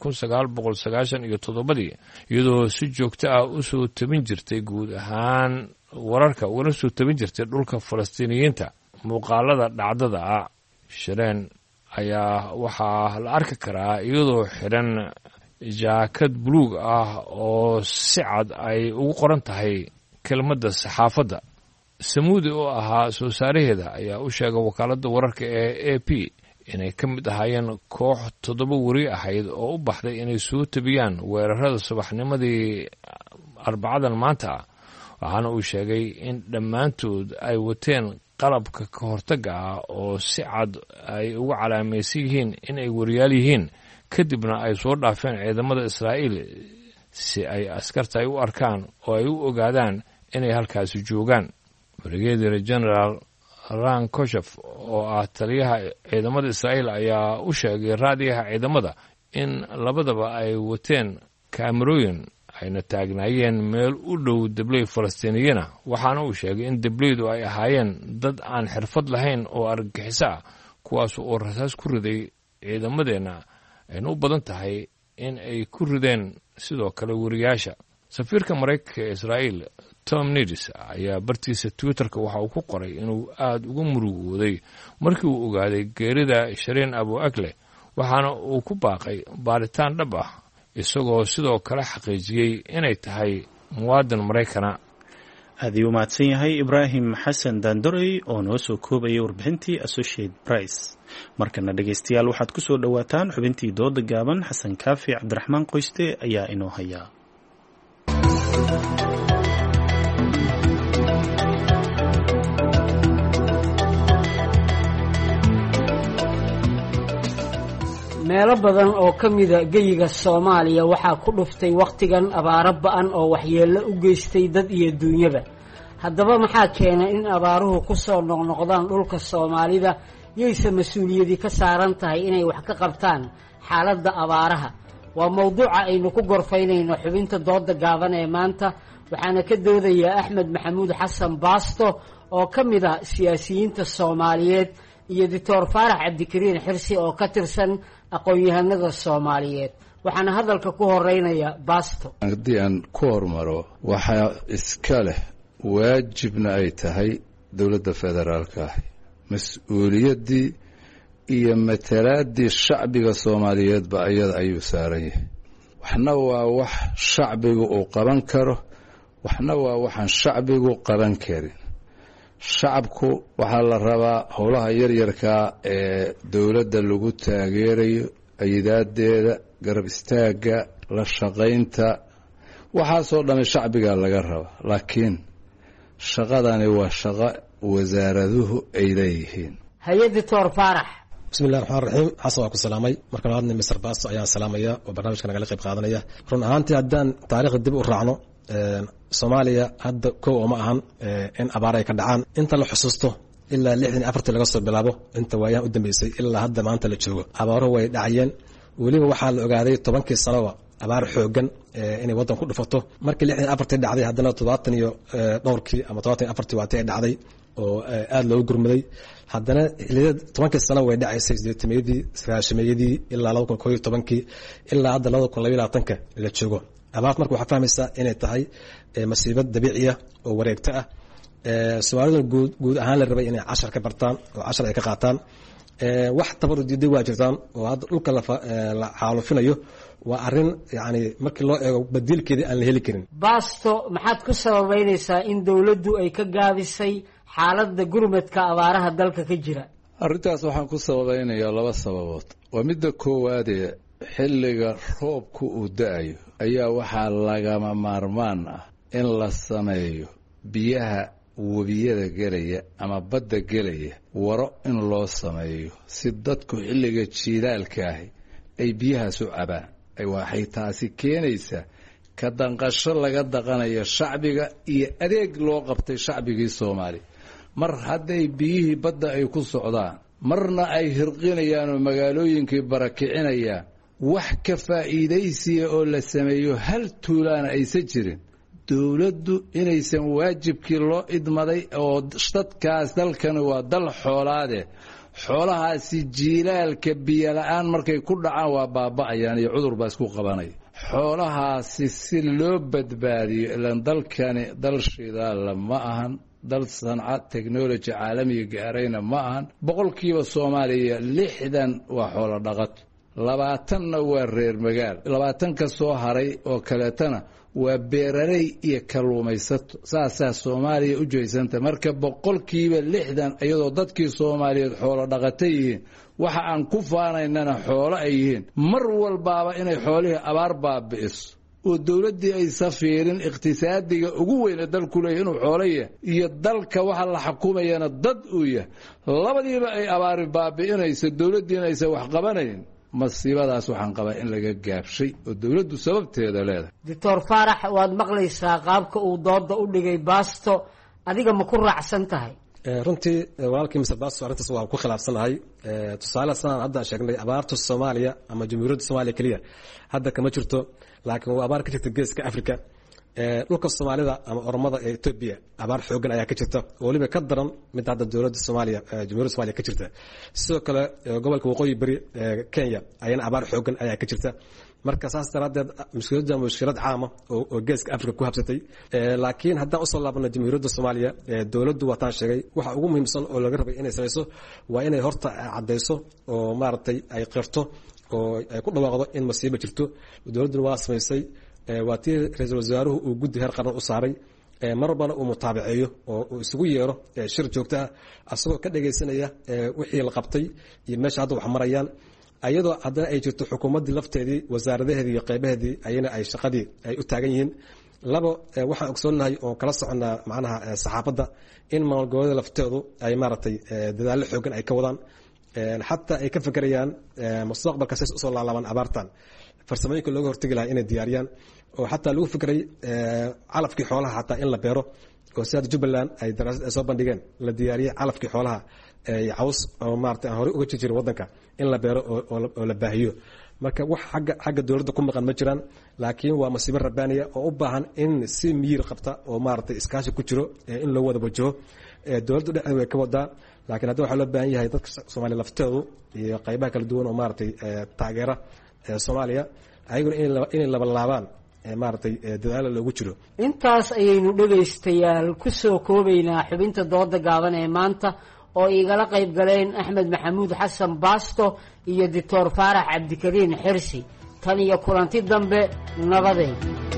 [SPEAKER 13] 1997 iyadoo si joogto ah u soo tabin jirtay guud ahaan wararka ugana soo tabin jirtay dhulka falastiiniyiinta muuqaalada dhacdada ah. shareen ayaa waxaa la arki karaa iyadoo xidhan jaakad buluug ah oo si cad ay ugu qoran tahay kelmadda saxaafadda. samuudi oo ahaa soo saaraheeda ayaa u sheegay wakaaladda wararka ee a p inay ka mid ahaayeen koox 7 wari ahayd oo u baxday inay soo tabiyaan weerarada subaxnimadii arbacadan maanta ah. waxaana uu sheegay in dhammaantood ay wateen qalabka ka hortagga ah oo si cad ay ugu calaamaysan yihiin in ay wariyaal yihiin, kadibna ay soo dhaafeen ciidamada israa'iil si ay askarta ay u arkaan oo ay u ogaadaan inay halkaasi joogaan. brigadier general ran koshef oo ah taliyaha ciidamada israa'iil ayaa u sheegay raadiyaha ciidamada in labadaba ay wateen kaamirooyin ayna taagnaayeen meel u dhow dabley falastiiniyiina. waxaana uu sheegay in dableydu ay ahaayeen dad aan xirfad lahayn oo argagixiso ah, kuwaas oo rasaas ku riday ciidamadeenna, ayna u badan tahay in ay ku rideen sidoo kale wariyaasha. safiirka maraykanka ee israa'iil tom nidis ayaa bartiisa twitterka waxa uu ku qoray inuu aad uga murugooday markii uu ogaaday geerida shareen abu akle, waxaana uu ku baaqay baaritaan dhab ah, isagoo sidoo kale xaqiijiyey inay tahay muwaadin maraykana.
[SPEAKER 1] aad ayuu mahadsan yahay ibraahim xasan daandorey oo noo soo koobayay warbixintii associate price. markana dhegaystayaal waxaad ku soo dhowaataan xubintii dooda gaaban. xasan kaafi cabdiraxmaan qoyste ayaa inoo hayaa.
[SPEAKER 14] meelo badan oo ka mida geyiga Soomaaliya waxaa ku dhuftay waqtigan abaaro ba'an oo waxyeello u geystay dad iyo duunyaba. haddaba maxaa keenay in abaaruhu ku soo noqnoqdaan dhulka Soomaalida? yayse mas'uuliyadi ka saaran tahay inay wax ka qabtaan xaaladda abaaraha? waa mawduuca aynu ku gorfaynayno xubinta dooda gaaban ee maanta, waxaana ka doodaya Axmed Maxamuud Xasan Baasto oo ka mid ah siyaasiyiinta Soomaaliyeed iyo Dr. Faarax Cabdikariin Xirsi oo ka tirsan aqoon-yahanada Soomaaliyeed. waxaana hadalka ku horeynaya Baasto.
[SPEAKER 15] haddii aan ku hormaro, waxaa iska leh waajibna ay tahay dowladda federaalka ah mas-uuliyaddii iyo matalaadii shacbiga Soomaaliyeedba ayada ayuu saaran yahay. waxna waa wax shacbigu uu qaban karo, waxna waa waxaan shacbigu qaban karin. shacabku waxaa la rabaa howlaha yaryarkaa ee dowladda lagu taageerayo, ayidaadeeda, garab istaagga, la shaqaynta, waxaasoo dhamay shacbigaa laga rabaa. laakiin shaqadani waa shaqo wasaaraduhu ay leeyihiin.
[SPEAKER 14] hay-adda Dr. Faarax.
[SPEAKER 16] bismillahi raxmaan raxiim. xasan waa ku salaamay. marka labaadna Mr. Baasto ayaan salaamaya oo barnaamijka nagala qayb qaadanaya. run ahaantii haddaan taariikhda dib u raacno, Soomaaliya hadda kow uma ahan in abaar ay ka dhacaan. inta la xusuusto ilaa 64 laga soo bilaabo inta waayahan u dambeysay ilaa hadda maanta la joogo, abaaruhu way dhacayeen. weliba waxaa la ogaaday 10kii sanoba abaar xoogan inay waddan ku dhufato. markii 64 dhacday haddana 70 iyo dhowrkii ama 74 waatay dhacday oo aad loogu gurmaday. haddana xilliyada 10kii sano way dhacaysay 80meedii 90meedii ilaa 2011kii ilaa hadda 2022 la joogo. abaart marka waxaa fahmaysaa inay tahay masiibad dabiiciya oo wareegto ah. Soomaalida guud ahaan la rabay inay cashar ka bartaan oo cashar ay ka qaataan. wax tabar diiday waa jirtaan oo hadda dhulka la xaalufinayo waa arrin yani markii loo eego badilkeedii aan la heli karin.
[SPEAKER 14] Baasto, maxaad ku sababeynaysaa in dawladdu ay ka gaabisay xaaladda gurmadka abaaraha dalka ka jira?
[SPEAKER 15] arrintaas waxaan ku sababeynayaa 2 sababood. waa midda koowaad ee xilliga roobku uu da-ayo ayaa waxaa lagama maarmaan ah in la sameeyo biyaha webiyada gelaya ama badda gelaya waro in loo sameeyo si dadku xilliga jiilaalka ahi ay biyahaas u cabaan waxay taasi keenaysaa ka danqasho laga daqanayo shacbiga iyo adeeg loo qabtay shacbigii Soomaali mar hadday biyihii badda ay ku socdaan marna ay hirqinayaan oo magaalooyinkii barakicinayaan wax ka faa'iidaysiya oo la sameeyo hal tuulaana aysan jirin dawladdu inaysan waajibkii loo idmaday oo dadkaas dalkani waa dal xoolaade xoolahaasi jiilaalka biyo la'aan markay ku dhacaan waa baaba'ayaan iyo cudur baa isku qabanaya xoolahaasi si loo badbaadiyo ilaan dalkani dal shidaalla ma ahan dal sanca technology caalamiga gaarayna ma ahan boqolkiiba Soomaaliya 60 waa xoolo dhaqato 20na waa reer magaal 20 ka soo haray oo kaleetana waa beeraley iyo kalluumaysato saasaa Soomaaliya u jeysanta marka boqolkiiba 60 iyadoo dadkii Soomaaliyeed xoolo dhaqatay yihiin waxa aan ku faanaynana xoolo ay yihiin mar walbaaba inay xoolihii abaar baabi'iso oo dawladdii ay safiirin iqtisaadiga ugu weyn ee dalku leeyahay inuu xoolaye iyo dalka waxa la xukumayana dad uu yahay labadiiba ay abaar baabi'inayso dawladdiina aysan wax qabanayn masiibadaas waxaan qabaa in laga gaabshay oo dawladdu sababteeda leedahay
[SPEAKER 14] Dr. Faarax waad maqlaysaa qaabka uu dooda u dhigay Baasto adiga ma ku raacsan tahay
[SPEAKER 16] runtii walaalkii Mr. Baasto arintaas waa ku khilaafsanahay tusaale sanad hadda sheegnay abaarta Soomaaliya ama Jamhuuriyadda Soomaaliya kaliya hadda kama jirto laakiin waa abaar ka jirta geeska Afrika dhulka Soomaalida ama Oromada ee Ethiopia abaar xoogan ayaa ka jirta oo waliba ka daran mid hadda dawladda Soomaaliya Jamhuuriyadda Soomaaliya ka jirta sidoo kale gobolka waqooyi bari Kenya ayana abaar xoogan ayaa ka jirta marka saas daraadeed mushkilad caam ah oo geeska Afrika ku habsatay laakiin haddaan usoo laabano Jamhuuriyadda Soomaaliya dawladdu wataan sheegay waxa ugu muhiimsan oo laga rabay inay samayso waa inay horta cadeyso oo maartay ay qirto oo ay ku dhawaaqdo in masiibo jirto dawladdu waa samaysay waa tii ra'iisul wasaaruhu uu guddi heer qaran u saaray marba uu mutaabiceeyo oo isugu yeero shir joogto ah asagoo ka dhageysanaya wixii la qabtay iyo meesha hadda wax marayaan ayadoo haddana ay jirto xukuumaddii lafteedii wasaaradaheedii iyo qaybaheedii ayana ay shaqadii ay u taagan yihiin labo waxaan ogsoonahay oo kala soconnaa macnaha saxaafadda in maalgoboleeda lafteedu ay maaragtay dadaallo xoogan ay ka wadaan xataa ay ka fekerayaan mustaqbalka says usoo laalaaban abaartan farsamooyinka looga hortagi lahaa inay diyaariyaan oo xataa lagu fikray calafkii xoolaha xataa in la beero oo sida Jubbaland ay daraasad ay soo bandhigeen la diyaariyay calafkii xoolaha caws oo maartay hore uga jiray wadanka in la beero oo la baahiyo marka wax xagga dawladda ku maqan ma jiraan laakiin waa masiibo rabbaaniya oo u baahan in si miyir qabta oo maartay iskaashi ku jiro in loo wada wajaho dawladdu dhexdeeda way ka wadaa laakiin hadda waxa loo baahan yahay dadka Soomaaliya lafteedu iyo qaybaha kala duwan oo maartay taageera Soomaaliya ayaguna inay laba laabaan maartay dadaal loogu jiro
[SPEAKER 14] intaas ayaynu dhageystayaal ku soo koobaynaa xubinta dooda gaaban ee maanta oo igala qayb galeen Axmed Maxamuud Xasan Baasto iyo Dr. Faarax Cabdikariin Xirsi tan iyo kulanti dambe nabadeed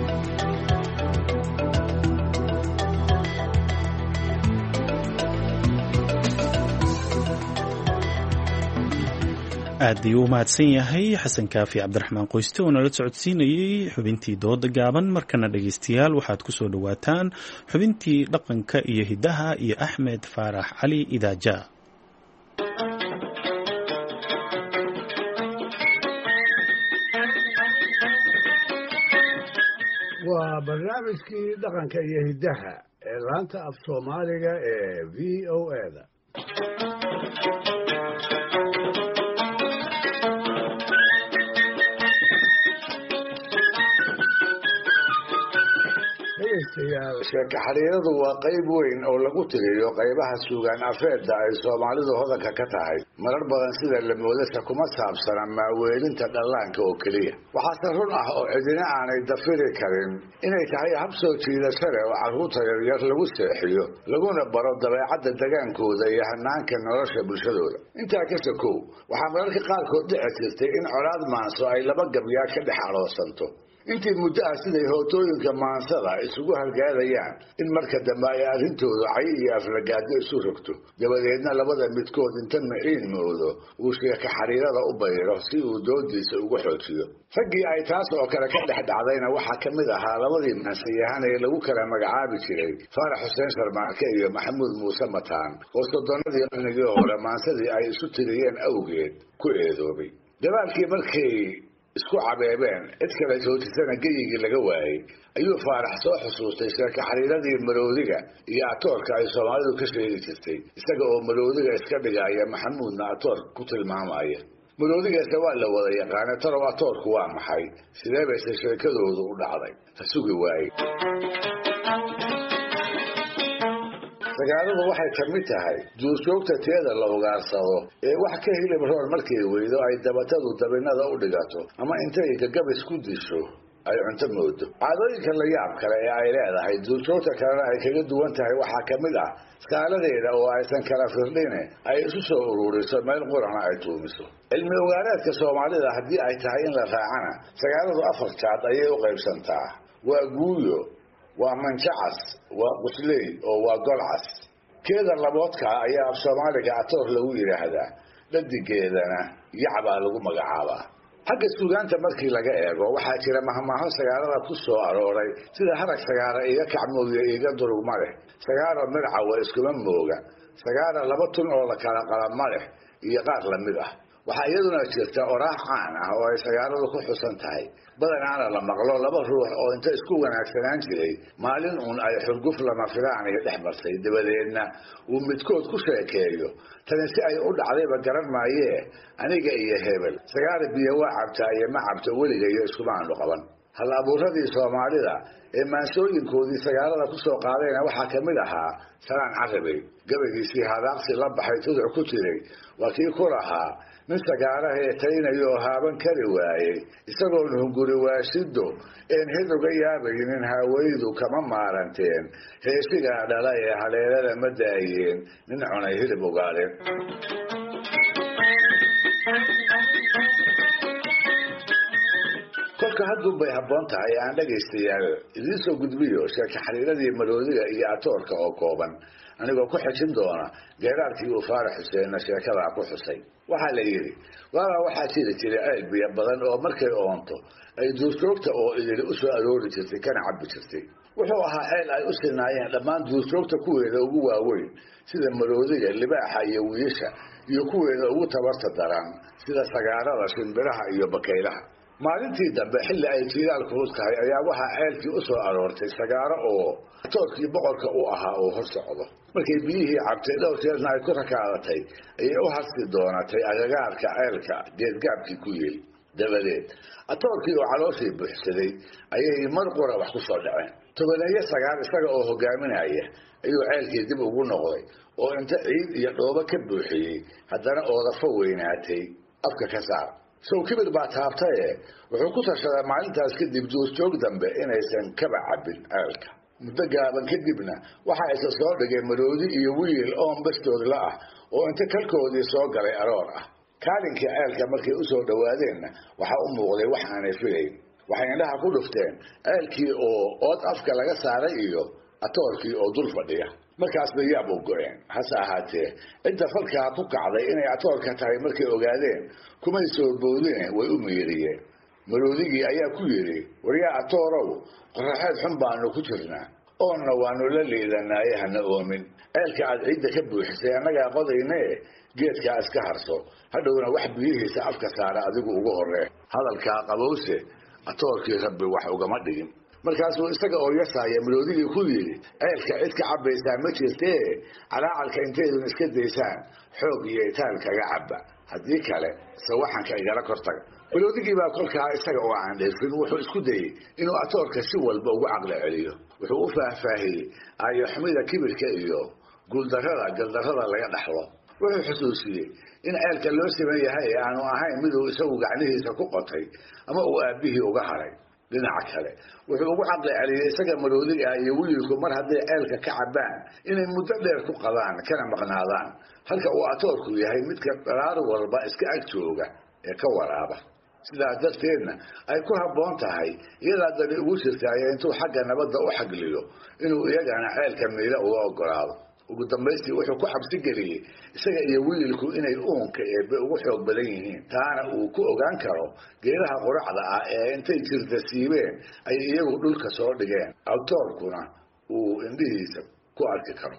[SPEAKER 1] aad ayuu u mahadsan yahay xasan kaafi cabdiraxmaan qoyste oo nala socodsiinayey xubintii dooda gaaban markana dhegaystayaal waxaad ku soo dhowaataan xubintii dhaqanka iyo hiddaha iyo Axmed Faarax Cali Idaaja
[SPEAKER 3] waa barnaamijkii dhaqanka iyo hiddaha ee laanta af Soomaaliga ee VOA-da sheeko xariiradu waa qayb weyn oo lagu tiriyo qaybaha suugaan afeedda ay Soomaalidu hodanka ka tahay marar badan sida la moodasa kuma saabsana maaweelinta dhallaanka oo keliya waxaase run ah oo cidina aanay dafiri karin inay tahay hab soo jiidasho leh oo carruurta yaryar lagu seexiyo laguna baro dabeecadda degaankooda iyo hanaanka nolosha bulshadooda intaa ka sokow waxaa mararka qaarkood dhici jirtay in colaad maanso ay laba gabyaa ka dhex aroosanto intii muddo ah siday hootooyinka maansada isugu halgaadayaan in marka dambe ay arrintoodu cay iyo aflagaado isu rogto dabadeedna labada midkood inta maciin moodo uu sheeka xariirada u bayro si uu doodiisa ugu xoojiyo raggii ay taas oo kale ka dhex dhacdayna waxaa ka mid ahaa labadii maansiyahan ee lagu kala magacaabi jiray faarax xuseen sharmaarke iyo maxamuud muuse mataan oo soddonadii qarnigii hore maansadii ay isu tiriyeen awgeed ku eedoobay dabaalkii markay isku cabeebeen cid kale joojisana geyigii laga waayey ayuu faarax soo xusuustay sheeka xariiradii maroodiga iyo atoorka ay soomaalidu ka sheegi jirtay isaga oo maroodiga iska dhigaya maxamuudna atoor ku tilmaamaya maroodigaase waa la wada yaqaana tarow atoorku waa maxay sidee bayse sheekadoodu u dhacday ha sugi waayey sagaaladu waxay ka mid tahay duurjoogta teeda la ugaarsado ee wax ka hilib roon markay weydo ay dabatadu dabinada u dhigato ama intay gagabis ku disho ay cunto moodo caadooyinka la yaab kale ee ay leedahay duurjoogta kalena ay kaga duwan tahay waxaa ka mid ah skaaladeeda oo aysan kala firdhine ay isu soo ururiso meel qurana ay tuumiso cilmi ogaareedka soomaalida haddii ay tahay in la raacana sagaaladu 4 jaad ayay u qaybsantaa waa guuyo waa manjacas waa qusley oo waa golcas keeda laboodka ayaa af soomaaliga atoor lagu yidhaahdaa dhadigeedana yacbaa lagu magacaabaa xagga suugaanta markii laga eego waxaa jira mahmaaho sagaalada ku soo arooray sida harag sagaara iga kacmooyo iga durugma leh sagaaro midcawa iskuma mooga sagaara 2 tun oo la kala qalama leh iyo qaar lamid ah waxaa iyaduna jirta oraax caan ah oo ay sagaaladu ku xusan tahay badanaana la maqlo 2 ruux oo inta isku wanaagsanaan jiray maalin uun ay xurguf lama filaan ay dhex martay dabadeedna uu midkood ku sheekeeyo tani si ay u dhacdayba garan maayee aniga iyo hebel sagaal biyo waa cabtaa iyo ma cabto weligayo iskuma aanu qaban hal abuuradii soomaalida ee maansooyinkoodii sagaalada ku soo qaadayna waxaa ka mid ahaa salaan carabey gabaygiisii hadaaqsi la baxay tuduc ku jiray waa kii ku lahaa nin sagaarahee taynayoo haaban kari waayey isagoon hunguri waashido een hid uga yaabaynin haawaydu kama maaranteen heesigaa dhala ee haleelada ma daayeen nin cunay hilib ogaadeen kolka haddun bay habboon tahay aan dhagaystayaal idiin soo gudbiyo sheeka xariiradii maroodiga iyo atoorka oo kooban anigoo ku xejin doona geeraarkii uu faarax xuseenna sheekadaa ku xusay waxaa la yidhi waabaa waxaa jiri jiray ceel biyo badan oo markay oonto ay duurjoogta oo idili u soo aroori jirtay kana cabbi jirtay wuxuu ahaa ceel ay u sinaayeen dhammaan duurjoogta kuweeda ugu waaweyn sida maroodiga libaaxa iyo wiisha iyo kuweeda ugu tabarta daran sida sagaarada shimbiraha iyo bakaylaha maalintii dambe xilli ay jiilaal kulus tahay ayaa waxaa ceelkii u soo aroortay sagaaro oo toorkii boqorka u ahaa oo hor socdo markay biyihii cabtay dhowr jeerna ay ku rakaadatay ayay u hasti doonatay agagaarka ceelka geedgaabkii ku yeel dabadeed atoorkii oo calooshii buuxsaday ayay mar qura wax ku soo dhaceen tobaneeyo sagaar isaga oo hogaaminaya ayuu ceelkii dib ugu noqday oo inta ciid iyo dhoobo ka buuxiyey haddana oodafo weynaatay afka ka saar sow kibir baa taabtaye wuxuu ku tashaday maalintaas kadib duurjoog dambe inaysan kaba cabbin ceelka muddo gaaban kadibna waxaa isa soo dhigay maroodi iyo wiil oon bastoodla ah oo inta kalkoodii soo galay aroor ah kaalinkii ceelka markay u soo dhowaadeenna waxaa u muuqday wax aanay filayn waxay indhaha ku dhufteen ceelkii oo ood afka laga saaray iyo atoorkii oo dul fadhiya markaas bay yaab u go-een hase ahaatee cidda falkaa ku kacday inay atoorka tahay markay ogaadeen kumay soo boodine way u miiriyeen maroodigii ayaa ku yidhi waryaa atoorow qoraxeed xun baanu ku jirnaa oonna waanu la liidanaaye hana oomin ceelka aad ciidda ka buuxisay annagaa qodaynee geedkaa iska harso hadhowna wax biyihiisa afka saara adigu ugu horree hadalkaa qabowse atoorkii rabbi wax ugama dhigin markaasuu isaga oo yasaaya maroodigii ku yidhi ceelka cid ka cabbaysaa ma jirtee calaacalka intaydun iska daysaan xoog iyo itaal kaga cabba haddii kale sawaxanka igala kortaga maroodigii baa kolkaa isaga oo aan dheefin wuxuu isku dayey inuu atoorka si walba ugu caqli celiyo wuxuu u faahfaahiyey aayoxumida kibirka iyo guuldarrada galdarrada laga dhaxlo wuxuu xusuusiyey in ceelka loo siman yahay ee aanu ahayn miduu isagu gacnihiisa ku qotay ama uu aabbihii uga haray dhinaca kale wuxuu ugu caqli celiyey isaga maroodiga iyo wiilku mar hadday ceelka ka cabbaan inay muddo dheer ku qabaan kana maqnaadaan halka uu atoorku yahay midka dharaar walba iska ag jooga ee ka waraaba sidaas darteedna ay ku habboon tahay iyadaa dani ugu jirtaaya intuu xagga nabadda u xagliyo inuu iyagana ceelka miila uga ogolaado. ugu dambaystii wuxuu ku xabsi geliyey isaga iyo wiilku inay uunka eebbe ugu xoog badan yihiin, taana uu ku ogaan karo geedaha quracda ah ee intay jirta siibeen ay iyagu dhulka soo dhigeen, awtoorkuna uu indhihiisa ku arki karo.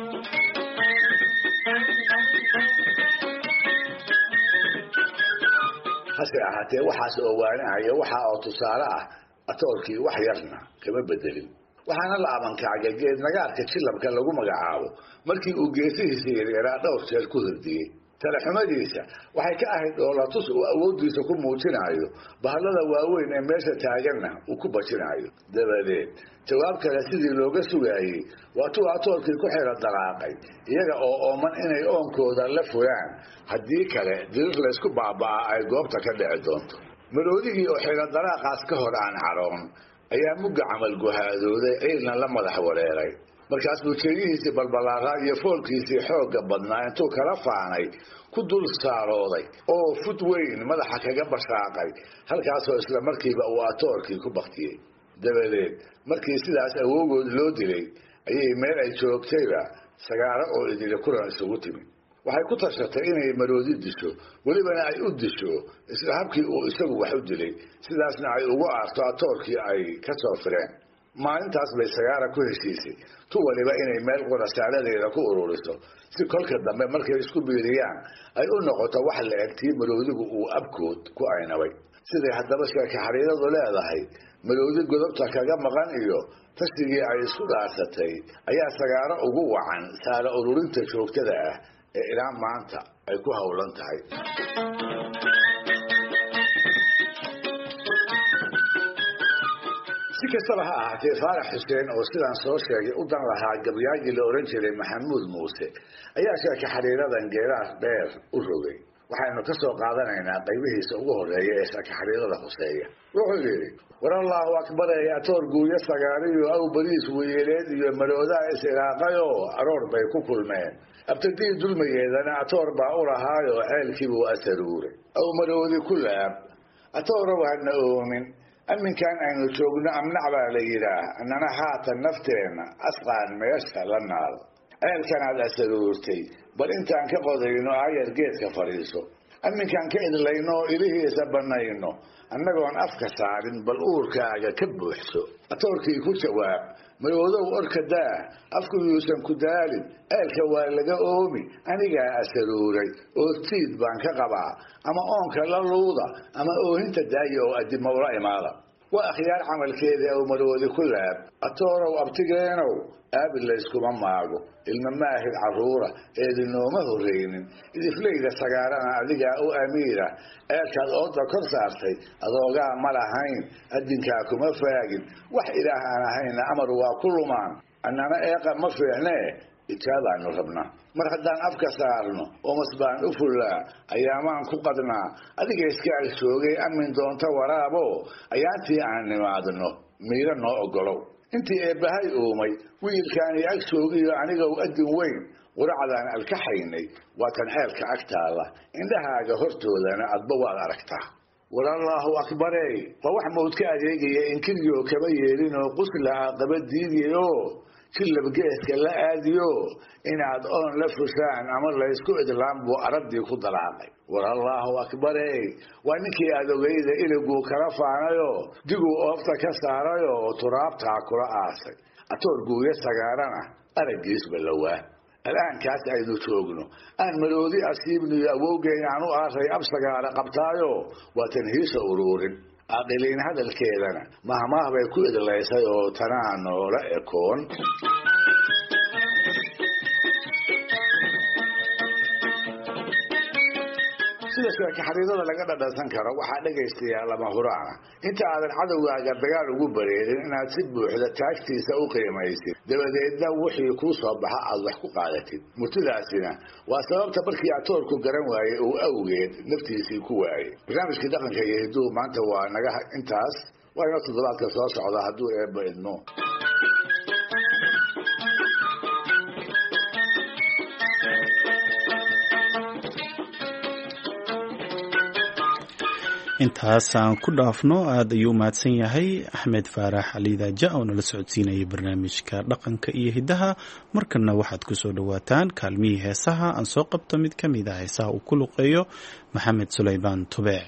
[SPEAKER 3] hase ahaatee waxaas oo waanahaya waxa oo tusaale ah atoorkii wax yarna kama bedelin. waxaana la abankacga geed nagaarka jilabka lagu magacaabo markii uu geesihiisa yaryaaraa dhowr jeer ku hordiyey. talaxumadiisa waxay ka ahayd dhoolatus uu awooddiisa ku muujinayo, bahallada waaweyn ee meesha taaganna uu ku bajinayo. dabadeed jawaab kale sidii looga sugaayey waatuu atoorkii ku xiro dalaaqay, iyaga oo ooman inay oonkooda la fulaan, haddii kale dirir laysku baaba'aa ay goobta ka dhici doonto. maroodigii oo xiro dalaaqaas ka hor aan caroon ayaa mugga camal guhaadooday, ciilna la madax wareeray. markaas buu jeegihiisii balbalaaraa iyo foolkiisii xoogga badnaa intuu kala faanay ku dul saarooday oo fud weyn madaxa kaga bashaaqay, halkaasoo isla markiiba uu atoorkii ku baktiyey. dabadeed markii sidaas awoogood loo dilay ayay meel ay joogtayba sagaaro oo idili kulan isugu timi. waxay ku tashatay inay maroodi disho, welibana ay u disho isla habkii uu isagu wax u dilay, sidaasna ay ugu aarto atoorkii ay ka soo fireen. maalintaas bay sagaara ku heshiisay tu waliba inay meel qurasaaladeeda ku ururiso, si kolka dambe markay isku biiriyaan ay u noqoto wax la egtii maroodigu uu abkood ku aynabay. siday haddaba sheeka xariiradu leedahay, maroodi godobta kaga maqan iyo tashigii ay isku dhaarsatay ayaa sagaaro ugu wacan saala ururinta joogtada ah ee ilaa maanta ay ku howlan tahay. si kastaba ha ahaatee faarax xuseen oo sidaan soo sheegay u dan lahaa gabyaagii la oran jiray maxamuud muuse ayaa sheeka xariiradan geeraar dheer u rogay. waxaynu ka soo qaadanaynaa qaybihiisa ugu horeeya ee sheeka xariirada huseeya. wuxuu yidhi, war allahu akbar ee atoor guuyo sagaariyo aw bariis weyeeleed iyo maroodaa is-ilaaqayoo aroor bay ku kulmeen. abtadii dulmayeedana atoor baa u lahaayoo ceelkiibuu asaruuray. aw maroodi ku laab atoorow hadna oomin, aminkan aynu joogno amnac baa la yidhaah, annana haatan nafteenna asqaan meesha la naal. ceelkanaad asaruurtay bal intaan ka qodayno ayar geedka fadhiiso, aminkaan ka idlayno oo ilihiisa bannayno, annagoon afka saarin bal uurkaaga ka buuxso. atoorkii ku jawaab, maroodow orka daa, afku yuusan ku daalin, ceelka waa laga oomi, anigaa asaruuray oo tiid baan ka qabaa, ama oonka la luuda ama oohinta daaya oo addimowla imaada. waa akhyaar camalkeedii aw maroodi ku laab. atoorow abtigeenow aabil layskuma maago, ilma maahid carruura eedinooma horraynin, idiflayda sagaarana adigaa u amiira, ceelkaad ooda kor saartay adoogaa ma lahayn, addinkaa kuma faagin, wax ilaah aan ahayna amar waa ku lumaan, annana eeqa ma fiicnee ijaabaanu rabnaa. mar haddaan afka saarno oo masbaan u fullaa ayaamaan ku qadnaa, adiga iska ag joogay amin doonta waraabo, ayaantii aan nimaadno miiro noo ogolow. intii eebbahay uumay wiilkaani ag joogiyo anigow addin weyn, quracdaan alkaxaynay waa tan ceelka ag taalla, indhahaaga hortoodana adba waad aragtaa. war allaahu akbarey waa wax mawd ka adeegaya inkiryo kama yeelinoo quslaa qaba diidiyayoo jilab geeska la aadiyo inaad oon la fushaan ama laysku idlaan buu araddii ku dalaaqay. war allaahu akbarey waa ninkii adogayda iliguu kala faanayo diguu oofta ka saarayo oo turaabtaa kula aasay. atoor guuyo sagaarana araggiisba lawaa. al'aankaas aynu joogno aan maroodi asiibniyo awowgeyn aan u aaray ab sagaara qabtaayo waa tan hiisa uruurin. aqiliin hadalkeedana mahmaah bay ku idlaysay oo tanaa noola ekoon. sida sheeka xariirada laga dhadhansan karo waxaa dhegaystayaa lama huraana inta aadan cadowgaaga dagaal ugu bareerin inaad si buuxda taagtiisa u qiimaysid, dabadeedna wixii kuu soo baxa aad wax ku qaadatid. murtidaasina waa sababta markii atoorku garan waayey uu awgeed naftiisii ku waayey. barnaamijkii dhaqanka iyo hiduhu maanta waa naga intaas, waa inoo toddobaadka soo socda hadduu eebba idmo.
[SPEAKER 1] intaasaan ku dhaafno. aad ayuu umahadsan yahay Axmed Faarax Ali Daaja oo nala socodsiinayay barnaamijka dhaqanka iyo hidaha. markana waxaad ku soo dhawaataan kaalmihii heesaha. aan soo qabto mid ka mid ah heesaha uu ku luqeeyo Maxamed Sulaymaan Tube.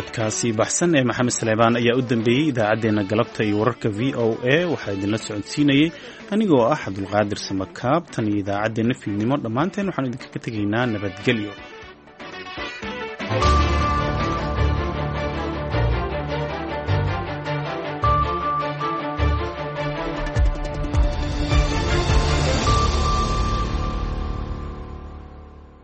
[SPEAKER 1] codkaasi baxsan ee maxamed saleebaan ayaa u dambeeyey idaacaddeenna galabta iyo wararka v o a waxaa idinla socodsiinayey anigoo ah cabdulqaadir samakaab tan iyo idaacaddeenna fiidnimo dhammaanteen waxaanu idinkaga tegaynaa nabadgelyo.